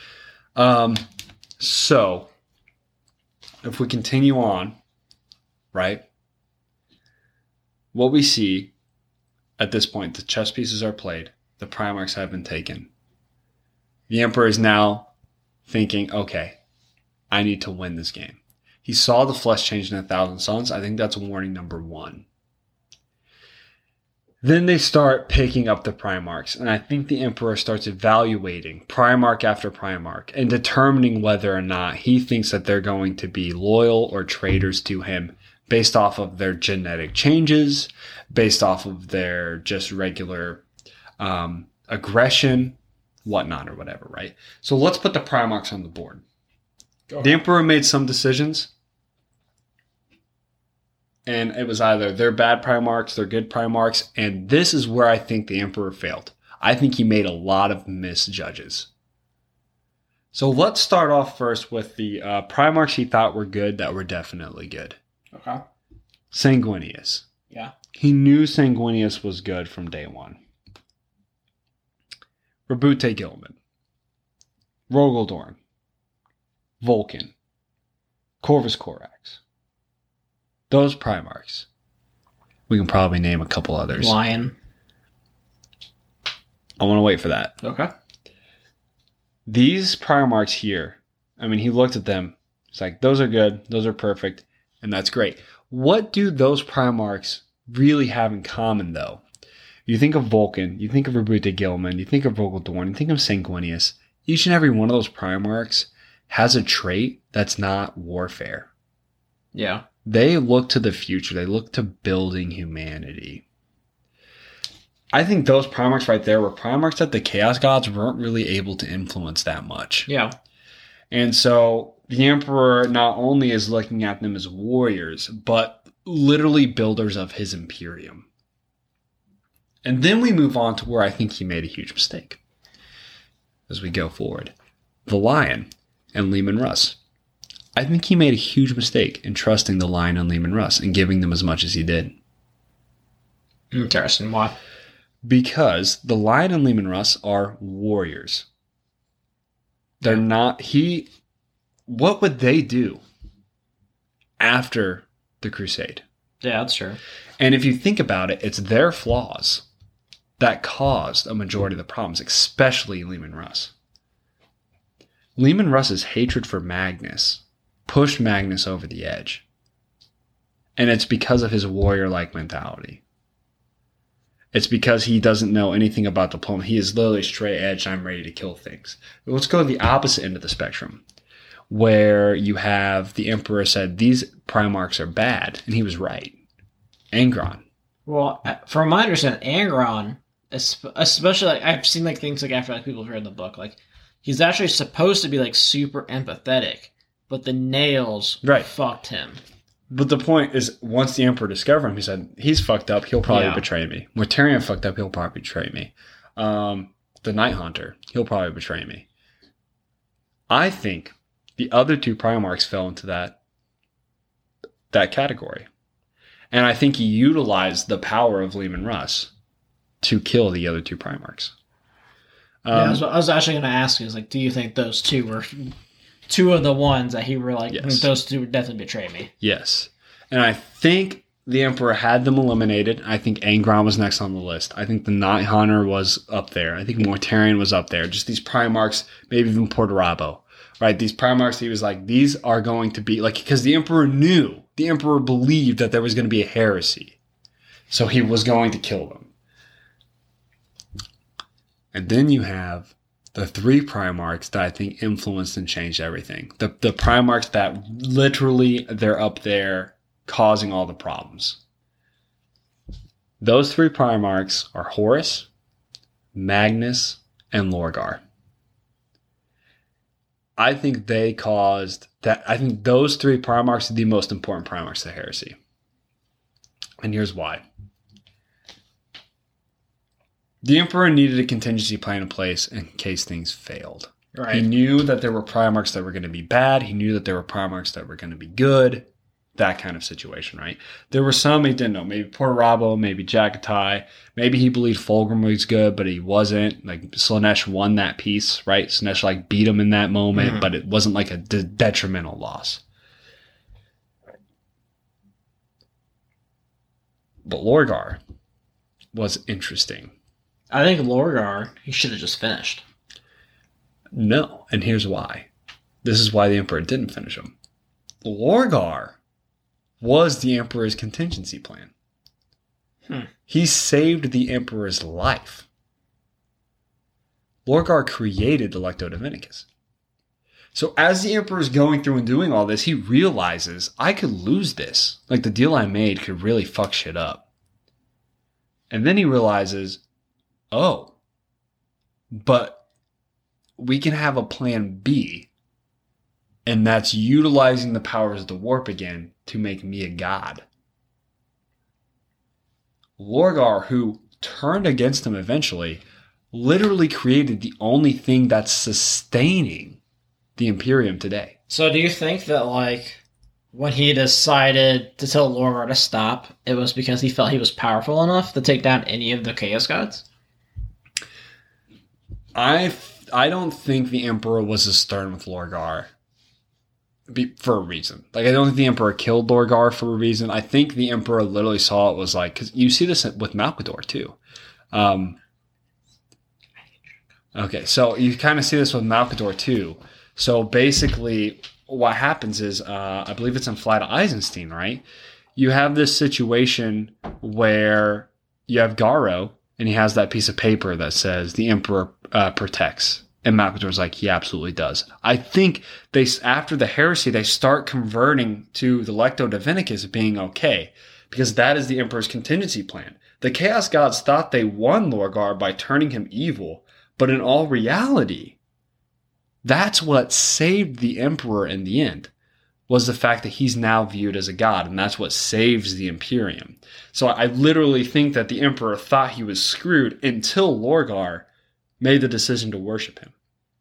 So, if we continue on, right, what we see at this point, the chess pieces are played, the Primarchs have been taken. The Emperor is now thinking, okay, I need to win this game. He saw the flesh change in the Thousand Sons. I think that's warning number 1. Then they start picking up the Primarchs, and I think the Emperor starts evaluating Primarch after Primarch and determining whether or not he thinks that they're going to be loyal or traitors to him based off of their genetic changes, based off of their just regular aggression, whatnot, or whatever, right? So let's put the Primarchs on the board. The Emperor made some decisions, and it was either they're bad Primarchs, they're good Primarchs, and this is where I think the Emperor failed. I think he made a lot of misjudges. So let's start off first with the Primarchs he thought were good that were definitely good. Okay. Sanguinius. Yeah. He knew Sanguinius was good from day one. Roboute Guilliman. Rogel Dorn. Vulcan. Corvus Corax. Those Primarchs. We can probably name a couple others. Lion. I want to wait for that. Okay. These Primarchs here, I mean, he looked at them. It's like, those are good. Those are perfect. And that's great. What do those Primarchs really have in common, though? You think of Vulcan, you think of Roboute Guilliman, you think of Rogel Dorn, you think of Sanguinius. Each and every one of those Primarchs has a trait that's not warfare. Yeah. They look to the future. They look to building humanity. I think those Primarchs right there were Primarchs that the Chaos Gods weren't really able to influence that much. Yeah. And so the Emperor not only is looking at them as warriors, but literally builders of his Imperium. And then we move on to where I think he made a huge mistake as we go forward. The Lion and Leman Russ. I think he made a huge mistake in trusting the Lion and Leman Russ and giving them as much as he did. Interesting. Why? Because the Lion and Leman Russ are warriors. They're not... What would they do after the Crusade? Yeah, that's true. And if you think about it, it's their flaws that caused a majority of the problems, especially Leman Russ. Leman Russ's hatred for Magnus pushed Magnus over the edge. And it's because of his warrior-like mentality. It's because he doesn't know anything about diplomacy. He is literally straight edge, I'm ready to kill things. Let's go to the opposite end of the spectrum, where you have the Emperor said, these Primarchs are bad, and he was right. Angron. Well, from my understanding, Angron, especially, like, I've seen like things like after like people have read the book, like he's actually supposed to be like super empathetic, but the nails fucked him. But the point is, once the Emperor discovered him, he said, he's fucked up, he'll probably betray me. Mortarion fucked up, he'll probably betray me. The Night Haunter, he'll probably betray me. I think the other two Primarchs fell into that category. And I think he utilized the power of Leman Russ to kill the other two Primarchs. I was actually going to ask you, like, do you think those two were two of the ones that he were like, yes. Those two would definitely betray me? Yes. And I think the Emperor had them eliminated. I think Angron was next on the list. I think the Night Haunter was up there. I think Mortarion was up there. Just these Primarchs, maybe even Portorabo. Right? These Primarchs, he was like, these are going to be, like, because the Emperor knew, the Emperor believed that there was going to be a heresy. So he was going to kill them. And then you have the three Primarchs that I think influenced and changed everything. The Primarchs that literally, they're up there causing all the problems. Those three Primarchs are Horus, Magnus, and Lorgar. I think they caused that. I think those three Primarchs are the most important Primarchs to heresy. And here's why. The Emperor needed a contingency plan in place in case things failed. Right. He knew that there were Primarchs that were going to be bad. He knew that there were Primarchs that were going to be good. That kind of situation, right? There were some he didn't know. Maybe Portorabo, maybe Jagatai. Maybe he believed Fulgrim was good, but he wasn't. Like, Slaanesh won that piece, right? Slaanesh, like, beat him in that moment, but it wasn't like a detrimental loss. But Lorgar was interesting. I think Lorgar, he should have just finished. No, and here's why. This is why the Emperor didn't finish him. Lorgar was the Emperor's contingency plan. He saved the Emperor's life. Lorgar created the Lecto Divinicus. So as the Emperor is going through and doing all this, he realizes, I could lose this. Like, the deal I made could really fuck shit up. And then he realizes, oh, but we can have a plan B, and that's utilizing the powers of the warp again to make me a god. Lorgar, who turned against him eventually, literally created the only thing that's sustaining the Imperium today. So do you think that, like, when he decided to tell Lorgar to stop, it was because he felt he was powerful enough to take down any of the Chaos Gods? I don't think the Emperor was as stern with Lorgar for a reason. Like, I don't think the Emperor killed Lorgar for a reason. I think the Emperor literally saw it was like, because you see this with Malcador too. Okay, so you kind of see this with Malcador too. So basically, what happens is, I believe it's in Flight of Eisenstein, right? You have this situation where you have Garo, and he has that piece of paper that says the Emperor protects. And Malcador's like, he absolutely does. I think after the heresy, they start converting to the Lecto Divinicus being okay, because that is the Emperor's contingency plan. The Chaos Gods thought they won Lorgar by turning him evil, but in all reality, that's what saved the Emperor in the end, was the fact that he's now viewed as a god, and that's what saves the Imperium. So I literally think that the Emperor thought he was screwed until Lorgar made the decision to worship him.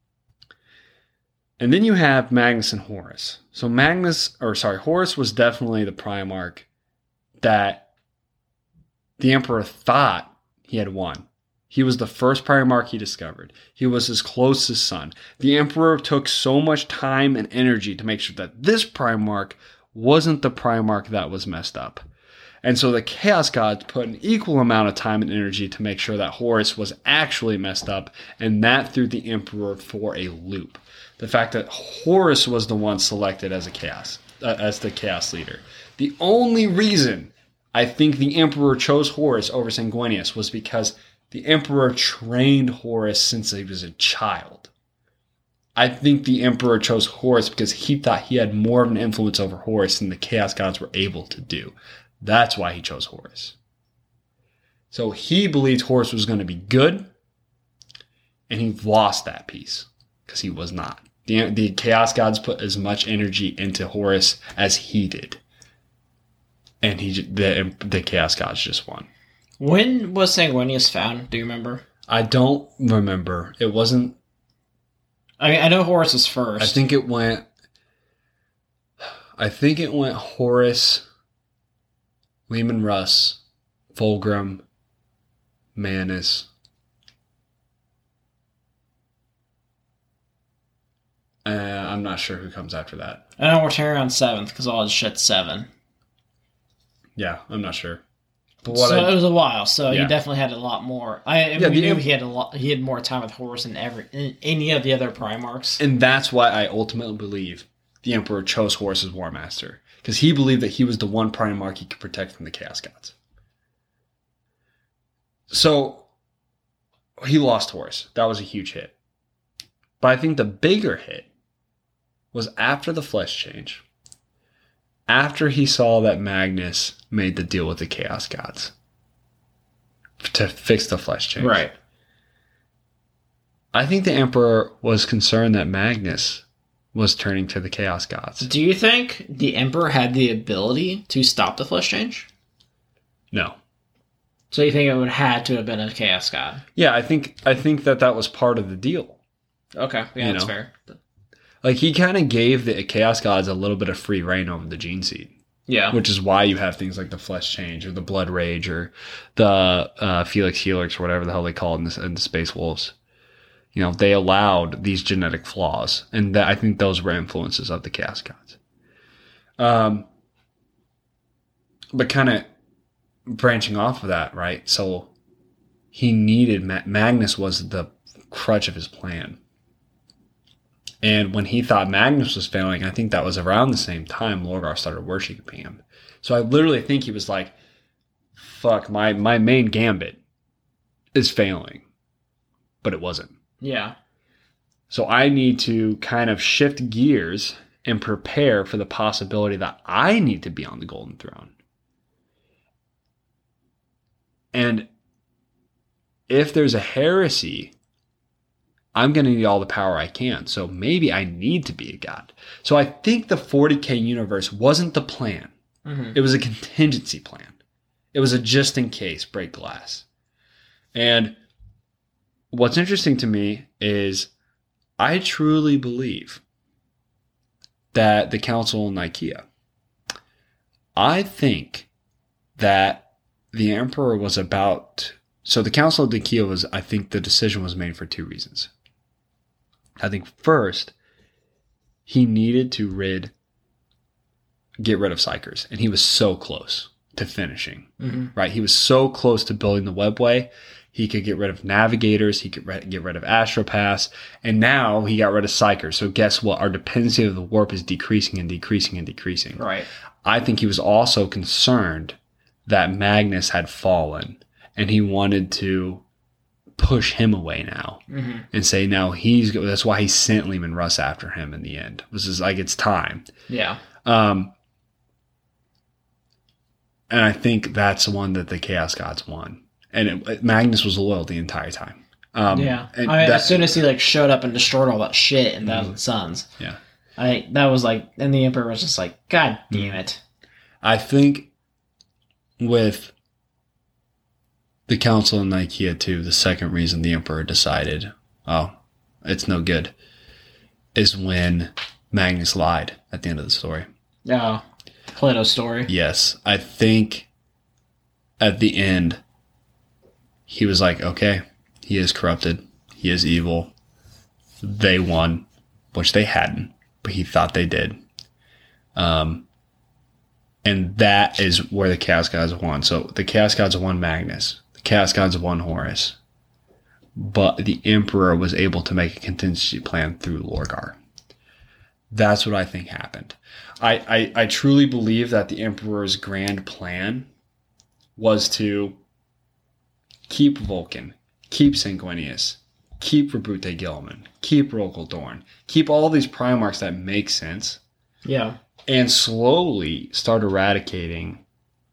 And then you have Magnus and Horus. So Horus was definitely the Primarch that the Emperor thought he had won. He was the first Primarch he discovered. He was his closest son. The Emperor took so much time and energy to make sure that this Primarch wasn't the Primarch that was messed up. And so the Chaos Gods put an equal amount of time and energy to make sure that Horus was actually messed up, and that threw the Emperor for a loop. The fact that Horus was the one selected as the Chaos leader. The only reason I think the Emperor chose Horus over Sanguinius was because the Emperor trained Horus since he was a child. I think the Emperor chose Horus because he thought he had more of an influence over Horus than the Chaos Gods were able to do. That's why he chose Horus. So he believed Horus was going to be good, and he lost that piece because he was not. The Chaos Gods put as much energy into Horus as he did. And the Chaos Gods just won. When was Sanguinius found? Do you remember? I don't remember. It wasn't... I mean, I know Horus was first. I think it went Horus, Leman Russ, Fulgrim, Manus. I'm not sure who comes after that. I know Mortarion 7th because all his shit's 7. Yeah, I'm not sure. But it was a while, so Yeah. he definitely had a lot more. We knew he had more time with Horus than any of the other Primarchs. And that's why I ultimately believe the Emperor chose Horus as War Master. Because he believed that he was the one Primarch he could protect from the Chaos Gods. So, he lost Horus. That was a huge hit. But I think the bigger hit was after the flesh change. After he saw that Magnus made the deal with the Chaos Gods to fix the flesh change. Right. I think the Emperor was concerned that Magnus was turning to the Chaos Gods. Do you think the Emperor had the ability to stop the flesh change? No. So you think it would have to have been a Chaos God? Yeah, I think that was part of the deal. Okay, yeah, that's fair. Like, he kind of gave the Chaos Gods a little bit of free reign over the Gene Seed. Yeah. Which is why you have things like the Flesh Change or the Blood Rage or the Felix Helix or whatever the hell they call it in the Space Wolves. You know, they allowed these genetic flaws. And I think those were influences of the Chaos Gods. But kind of branching off of that, right? So he needed... Magnus was the crutch of his plan. And when he thought Magnus was failing, I think that was around the same time Lorgar started worshiping him. So I literally think he was like, fuck, my main gambit is failing. But it wasn't. Yeah. So I need to kind of shift gears and prepare for the possibility that I need to be on the Golden Throne. And if there's a heresy, I'm going to need all the power I can. So maybe I need to be a god. So I think the 40K universe wasn't the plan. Mm-hmm. It was a contingency plan. It was a just in case break glass. And what's interesting to me is I truly believe that the Council of Nicaea, I think that the Emperor was about... So the Council of Nicaea was, I think the decision was made for two reasons. I think first, he needed to get rid of Psykers, and he was so close to finishing, right? He was so close to building the webway. He could get rid of Navigators, he could get rid of Astropaths, and now he got rid of Psykers. So guess what? Our dependency of the warp is decreasing and decreasing and decreasing. Right. I think he was also concerned that Magnus had fallen, and he wanted to push him away now and say now that's why he sent Leman Russ after him in the end. This is like, it's time. Yeah. And I think that's the one that the Chaos Gods won. And Magnus was loyal the entire time. Yeah. As soon as he showed up and destroyed all that shit in Thousand Suns. Yeah. That was and the Emperor was just like, God damn it. I think with the Council of Nicaea too, the second reason the Emperor decided, oh, it's no good, is when Magnus lied at the end of the story. Oh, Plato's story. Yes. I think at the end, he was like, okay, He is corrupted. He is evil. They won, which they hadn't, but he thought they did. And that is where the Chaos Gods won. So the Chaos Gods won Magnus. The Chaos Gods won Horus. But the Emperor was able to make a contingency plan through Lorgar. That's what I think happened. I truly believe that the Emperor's grand plan was to keep Vulcan, keep Sanguinius, keep Rabute Gilman, keep Rogel Dorn, keep all these Primarchs that make sense. Yeah. And slowly start eradicating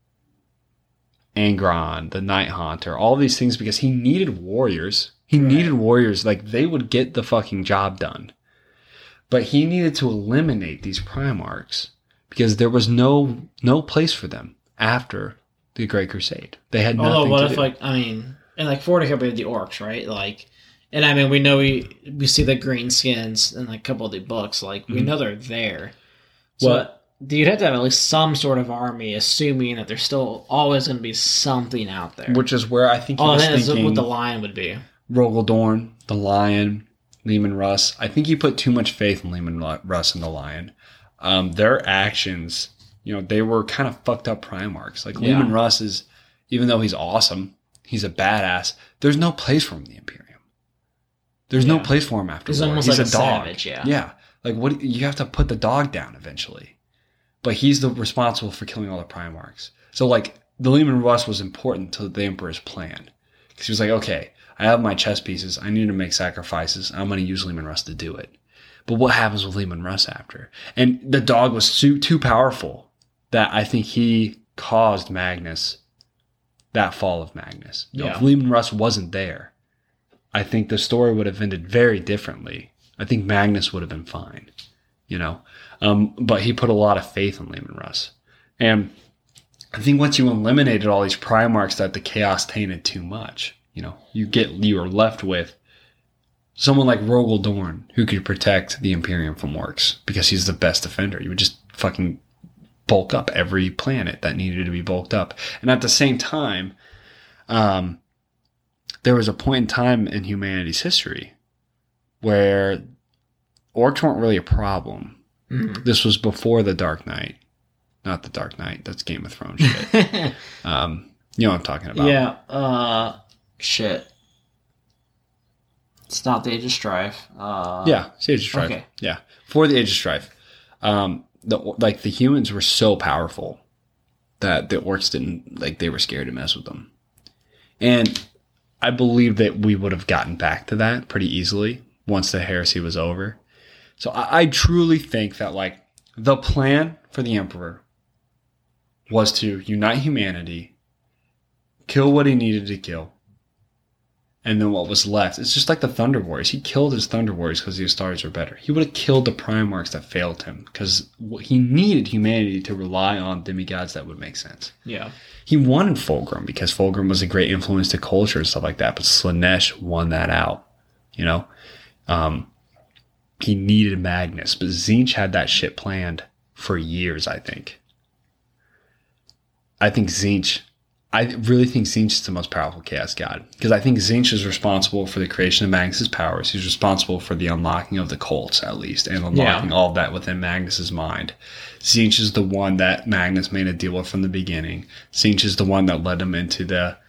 Angron, the Night Haunter, all these things, because he needed warriors. He needed warriors. Like, they would get the fucking job done. But he needed to eliminate these Primarchs because there was no place for them after the Great Crusade. They had nothing to do. Although, what if, like, I mean, and like 40K, we had the orcs, right? Like, and I mean, we know we see the greenskins in like a couple of the books. Like, we know they're there. So Well, you'd have to have at least some sort of army, assuming that there's still always going to be something out there. which is where I think he Oh, was that's thinking what the lion would be. Rogel Dorn, the Lion, Leman Russ. I think he put too much faith in Leman Russ and the Lion. Their actions, they were kind of fucked up Primarchs. Like, Leman Russ is, even though he's awesome, he's a badass, there's no place for him in the Imperium. There's no place for him after He's war. almost He's like a a dog. savage, yeah. Yeah. Like, what? You have to put the dog down eventually. But he's the responsible for killing all the Primarchs. So, like, the Leman Russ was important to the Emperor's plan. Because he was like, okay, I have my chess pieces. I need to make sacrifices. I'm going to use Leman Russ to do it. But what happens with Leman Russ after? And the dog was too powerful that I think he caused Magnus, that fall of Magnus. If Leman Russ wasn't there, I think the story would have ended very differently. I think Magnus would have been fine, but he put a lot of faith in Leman Russ. And I think once you eliminated all these Primarchs that the chaos tainted too much, you are left with someone like Rogel Dorn who could protect the Imperium from orcs because he's the best defender. You would just fucking bulk up every planet that needed to be bulked up. And at the same time, there was a point in time in humanity's history where orcs weren't really a problem. Mm-hmm. This was before the Dark Knight. Not the Dark Knight. That's Game of Thrones shit. You know what I'm talking about. Yeah. Shit. It's not the Age of Strife. Yeah, it's the Age of Strife. Okay. Yeah, for the Age of Strife. The humans were so powerful that the orcs didn't, they were scared to mess with them. And I believe that we would have gotten back to that pretty easily once the heresy was over. So I truly think that, the plan for the Emperor was to unite humanity, kill what he needed to kill, and then what was left, it's just like the Thunder Warriors. He killed his Thunder Warriors because the Astars were better. He would have killed the Primarchs that failed him because he needed humanity to rely on demigods that would make sense. Yeah. He wanted Fulgrim because Fulgrim was a great influence to culture and stuff like that, but Slaanesh won that out, He needed Magnus, but Tzeentch had that shit planned for years, I think. I really think Tzeentch is the most powerful Chaos God because I think Tzeentch is responsible for the creation of Magnus's powers. He's responsible for the unlocking of the cults, at least, and unlocking all of that within Magnus's mind. Tzeentch is the one that Magnus made a deal with from the beginning. Tzeentch is the one that led him into the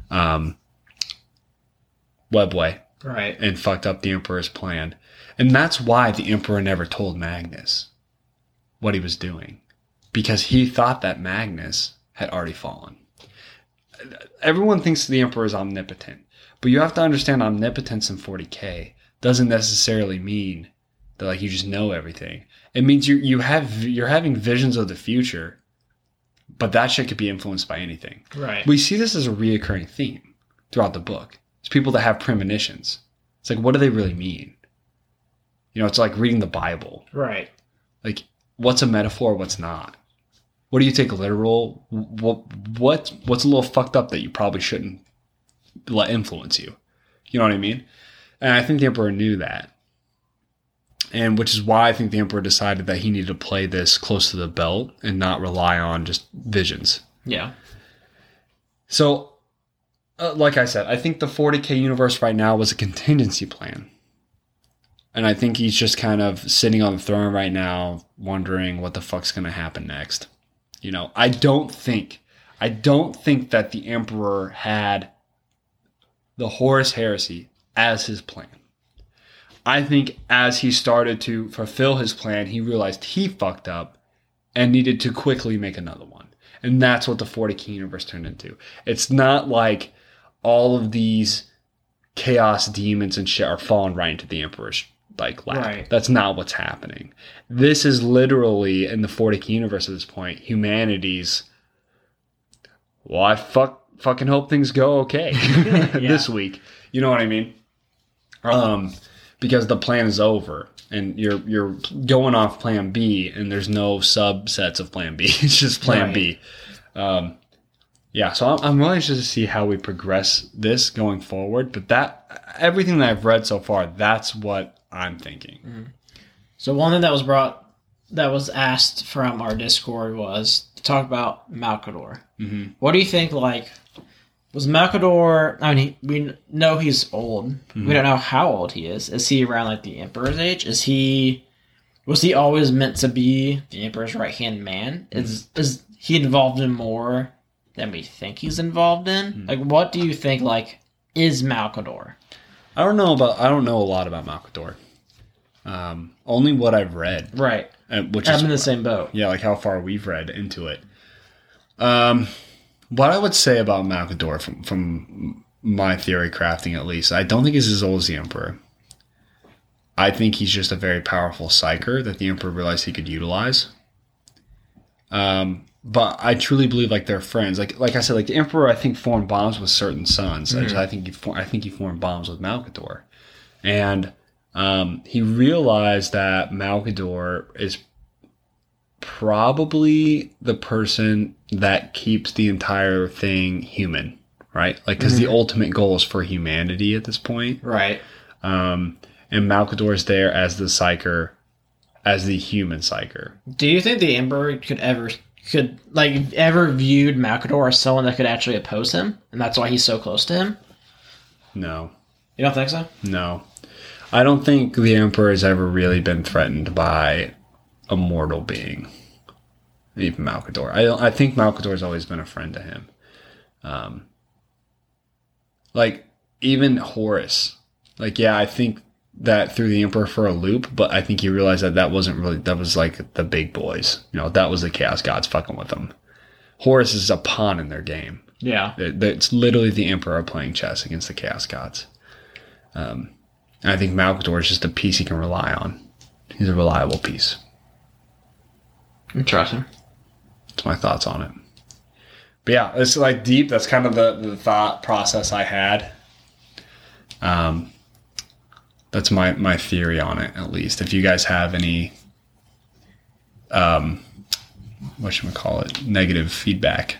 Webway, right, and fucked up the Emperor's plan. And that's why the Emperor never told Magnus what he was doing, because he thought that Magnus had already fallen. Everyone thinks the Emperor is omnipotent, but you have to understand omnipotence in 40K doesn't necessarily mean that you just know everything. It means you're having visions of the future, but that shit could be influenced by anything. Right. We see this as a reoccurring theme throughout the book. It's people that have premonitions. It's what do they really mean? It's like reading the Bible. Right. What's a metaphor? What's not? What do you take literal? What's a little fucked up that you probably shouldn't let influence you? You know what I mean? And I think the Emperor knew that. And which is why I think the Emperor decided that he needed to play this close to the belt and not rely on just visions. Yeah. So like I said, I think the 40K universe right now was a contingency plan. And I think he's just kind of sitting on the throne right now, wondering what the fuck's going to happen next. You know, I don't think that the Emperor had the Horus Heresy as his plan. I think as he started to fulfill his plan, he realized he fucked up and needed to quickly make another one. And that's what the 40K universe turned into. It's not like all of these chaos demons and shit are falling right into the Emperor's lap. Right. That's not what's happening. This is literally, in the 40K universe at this point, humanity's, well, I fucking hope things go okay this week. You know what I mean? Because the plan is over and you're going off plan B and there's no subsets of plan B. It's just plan B. So I'm really interested to see how we progress this going forward. But everything that I've read so far, that's what I'm thinking. Mm-hmm. So one thing that was asked from our Discord was to talk about Malcador. Mm-hmm. What do you think, was Malcador, I mean, we know he's old. Mm-hmm. We don't know how old he is. Is he around, the Emperor's age? Was he always meant to be the Emperor's right-hand man? Mm-hmm. Is he involved in more than we think he's involved in? Mm-hmm. What do you think, is Malcador? I don't know a lot about Malcador. Only what I've read. Right. Which I'm in the same boat. Yeah, how far we've read into it. What I would say about Malcador, from my theory crafting at least, I don't think he's as old as the Emperor. I think he's just a very powerful psyker that the Emperor realized he could utilize. But I truly believe they're friends. Like I said, the Emperor I think formed bonds with certain sons. Mm-hmm. I think he formed bonds with Malcador, and he realized that Malcador is probably the person that keeps the entire thing human, right? Because the ultimate goal is for humanity at this point. Right. And Malcador is there as the psyker, as the human psyker. Do you think the Emperor ever viewed Malcador as someone that could actually oppose him, and that's why he's so close to him? No. You don't think so? No. I don't think the Emperor has ever really been threatened by a mortal being, even Malcador. I think Malcador's always been a friend to him. Even Horus. I think that threw the Emperor for a loop, but I think he realized that was the big boys. That was the Chaos Gods fucking with them. Horus is a pawn in their game. Yeah. It's literally the Emperor playing chess against the Chaos Gods. I think Malcador is just a piece he can rely on. He's a reliable piece. Interesting. That's my thoughts on it. But yeah, it's deep. That's kind of the thought process I had. That's my theory on it, at least. If you guys have any, negative feedback,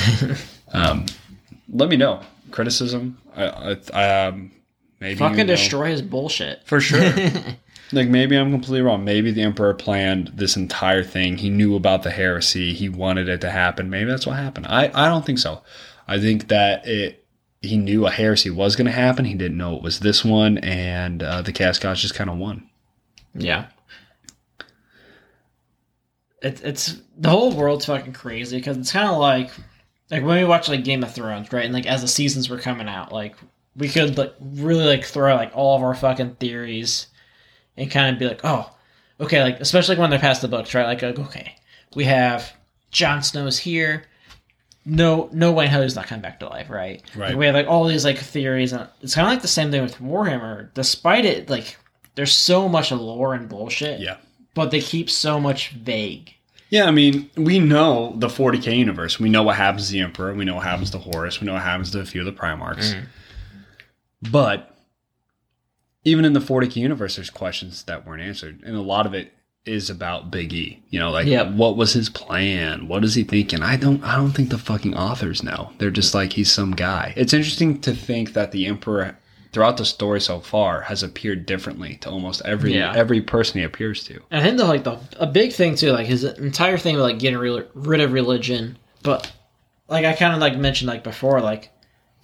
let me know. Criticism, maybe fucking destroy his bullshit for sure. Maybe I'm completely wrong. Maybe the Emperor planned this entire thing. He knew about the heresy. He wanted it to happen. Maybe that's what happened. I don't think so. I think that he knew a heresy was going to happen. He didn't know it was this one, and the Chaos Gods just kind of won. Yeah. It's the whole world's fucking crazy because it's kind of like when we watch Game of Thrones, right? And as the seasons were coming out, we could really throw all of our fucking theories and kind of be oh, okay, especially when they're past the books, right? Okay, we have Jon Snow's here. No way in hell he's not coming back to life, right? Right. We have all these theories, and it's kind of the same thing with Warhammer. Despite it, there's so much lore and bullshit. Yeah. But they keep so much vague. Yeah, I mean, we know the 40K universe. We know what happens to the Emperor. We know what happens to Horus. We know what happens to a few of the Primarchs. Mm-hmm. But even in the 40K universe, there's questions that weren't answered, and a lot of it is about Big E. What was his plan? What is he thinking? I don't think the fucking authors know. They're just he's some guy. It's interesting to think that the Emperor, throughout the story so far, has appeared differently to almost every person he appears to. And I think a big thing too, his entire thing of getting rid of religion, but I kind of mentioned before,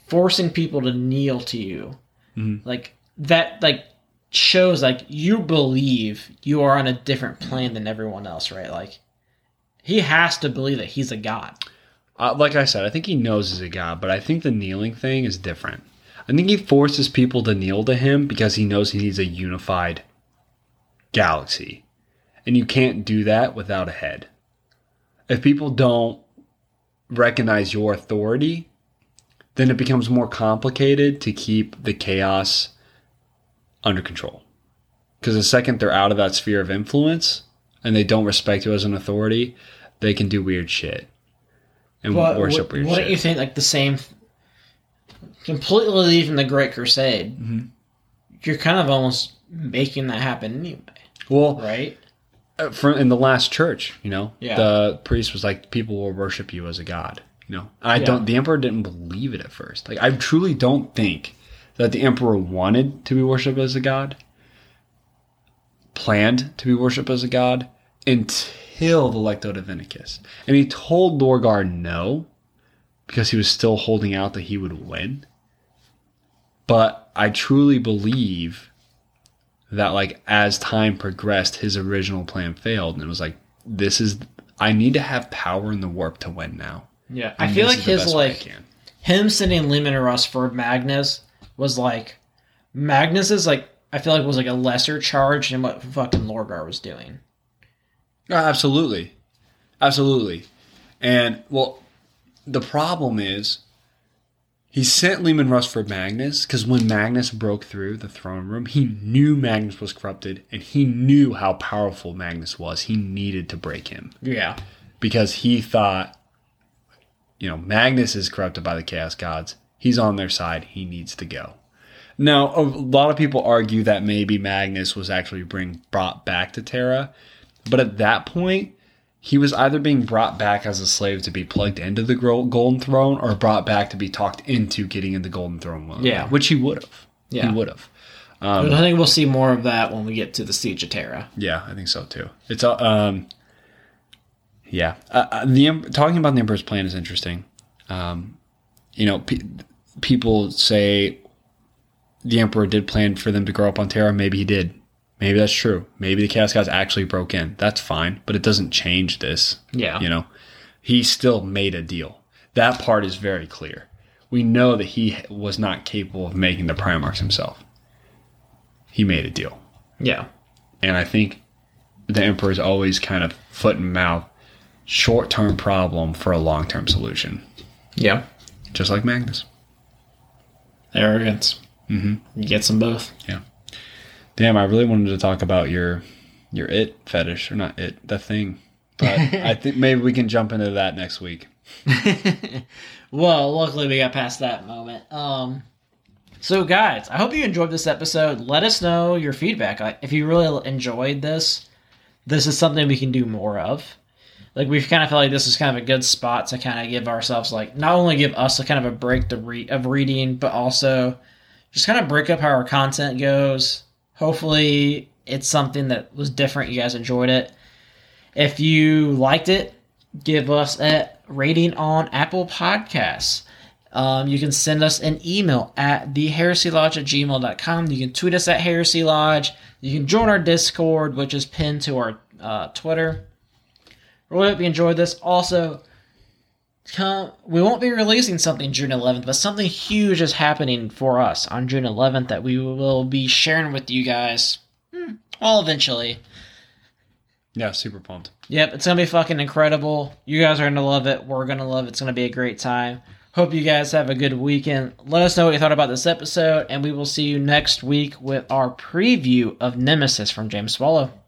forcing people to kneel to you, Mm-hmm. like that, like shows like you believe you are on a different plane than everyone else, right? Like he has to believe that he's a god. Like I said, I think he knows he's a god, but I think the kneeling thing is different. I think he forces people to kneel to him because he knows he needs a unified galaxy. And you can't do that without a head. If people don't recognize your authority, then it becomes more complicated to keep the chaos under control. Because the second they're out of that sphere of influence and they don't respect you as an authority, they can do weird shit and worship weird shit. Wouldn't you think like the same, completely leaving the Great Crusade, you're kind of almost making that happen anyway. Well, right? In the last church, Yeah. the priest was like, people will worship you as a god. The emperor didn't believe it at first. Like, I truly don't think that the emperor wanted to be worshipped as a god, planned to be worshipped as a god, until the Lecto Divinicus. And he told Lorgar no, because he was still holding out that he would win. But I truly believe that, like, as time progressed, his original plan failed. And it was like, I need to have power in the warp to win now. Yeah, And I feel this like is the his, best way I like, can. him sending Luminous for Magnus was like, Magnus is like, I feel like was like a lesser charge than what fucking Lorgar was doing. Absolutely. Absolutely. And, well, the problem is, he sent Leman Russ for Magnus because when Magnus broke through the throne room, he knew Magnus was corrupted and he knew how powerful Magnus was. He needed to break him. Yeah. Because he thought, Magnus is corrupted by the Chaos Gods. He's on their side. He needs to go. Now, a lot of people argue that maybe Magnus was actually brought back to Terra. But at that point, he was either being brought back as a slave to be plugged into the Golden Throne or brought back to be talked into getting in the Golden Throne. Yeah. Which he would have. Yeah. He would have. But I think we'll see more of that when we get to the Siege of Terra. Yeah, I think so too. It's talking about the Emperor's plan is interesting. People say the Emperor did plan for them to grow up on Terra. Maybe he did. Maybe that's true. Maybe the Chaos Gods actually broke in. That's fine, but it doesn't change this. Yeah. He still made a deal. That part is very clear. We know that he was not capable of making the Primarchs himself. He made a deal. Yeah. And I think the Emperor is always kind of foot and mouth, short-term problem for a long-term solution. Yeah. Just like Magnus. Arrogance. Mm-hmm. You get them both. Yeah. Damn, I really wanted to talk about your it fetish, or not it, the thing. But I think maybe we can jump into that next week. Well, luckily we got past that moment. So guys, I hope you enjoyed this episode. Let us know your feedback. If you really enjoyed this is something we can do more of. Like, we've kind of felt like this is kind of a good spot to kind of give ourselves, like, not only give us a kind of a break of reading, but also just kind of break up how our content goes. Hopefully it's something that was different. You guys enjoyed it. If you liked it, give us a rating on Apple Podcasts. You can send us an email at theheresylodge@gmail.com. You can tweet us at heresylodge. You can join our Discord, which is pinned to our Twitter. Really hope you enjoyed this. Also, we won't be releasing something June 11th, but something huge is happening for us on June 11th that we will be sharing with you guys. Well, eventually. Yeah, super pumped. Yep, it's going to be fucking incredible. You guys are going to love it. We're going to love it. It's going to be a great time. Hope you guys have a good weekend. Let us know what you thought about this episode, and we will see you next week with our preview of Nemesis from James Swallow.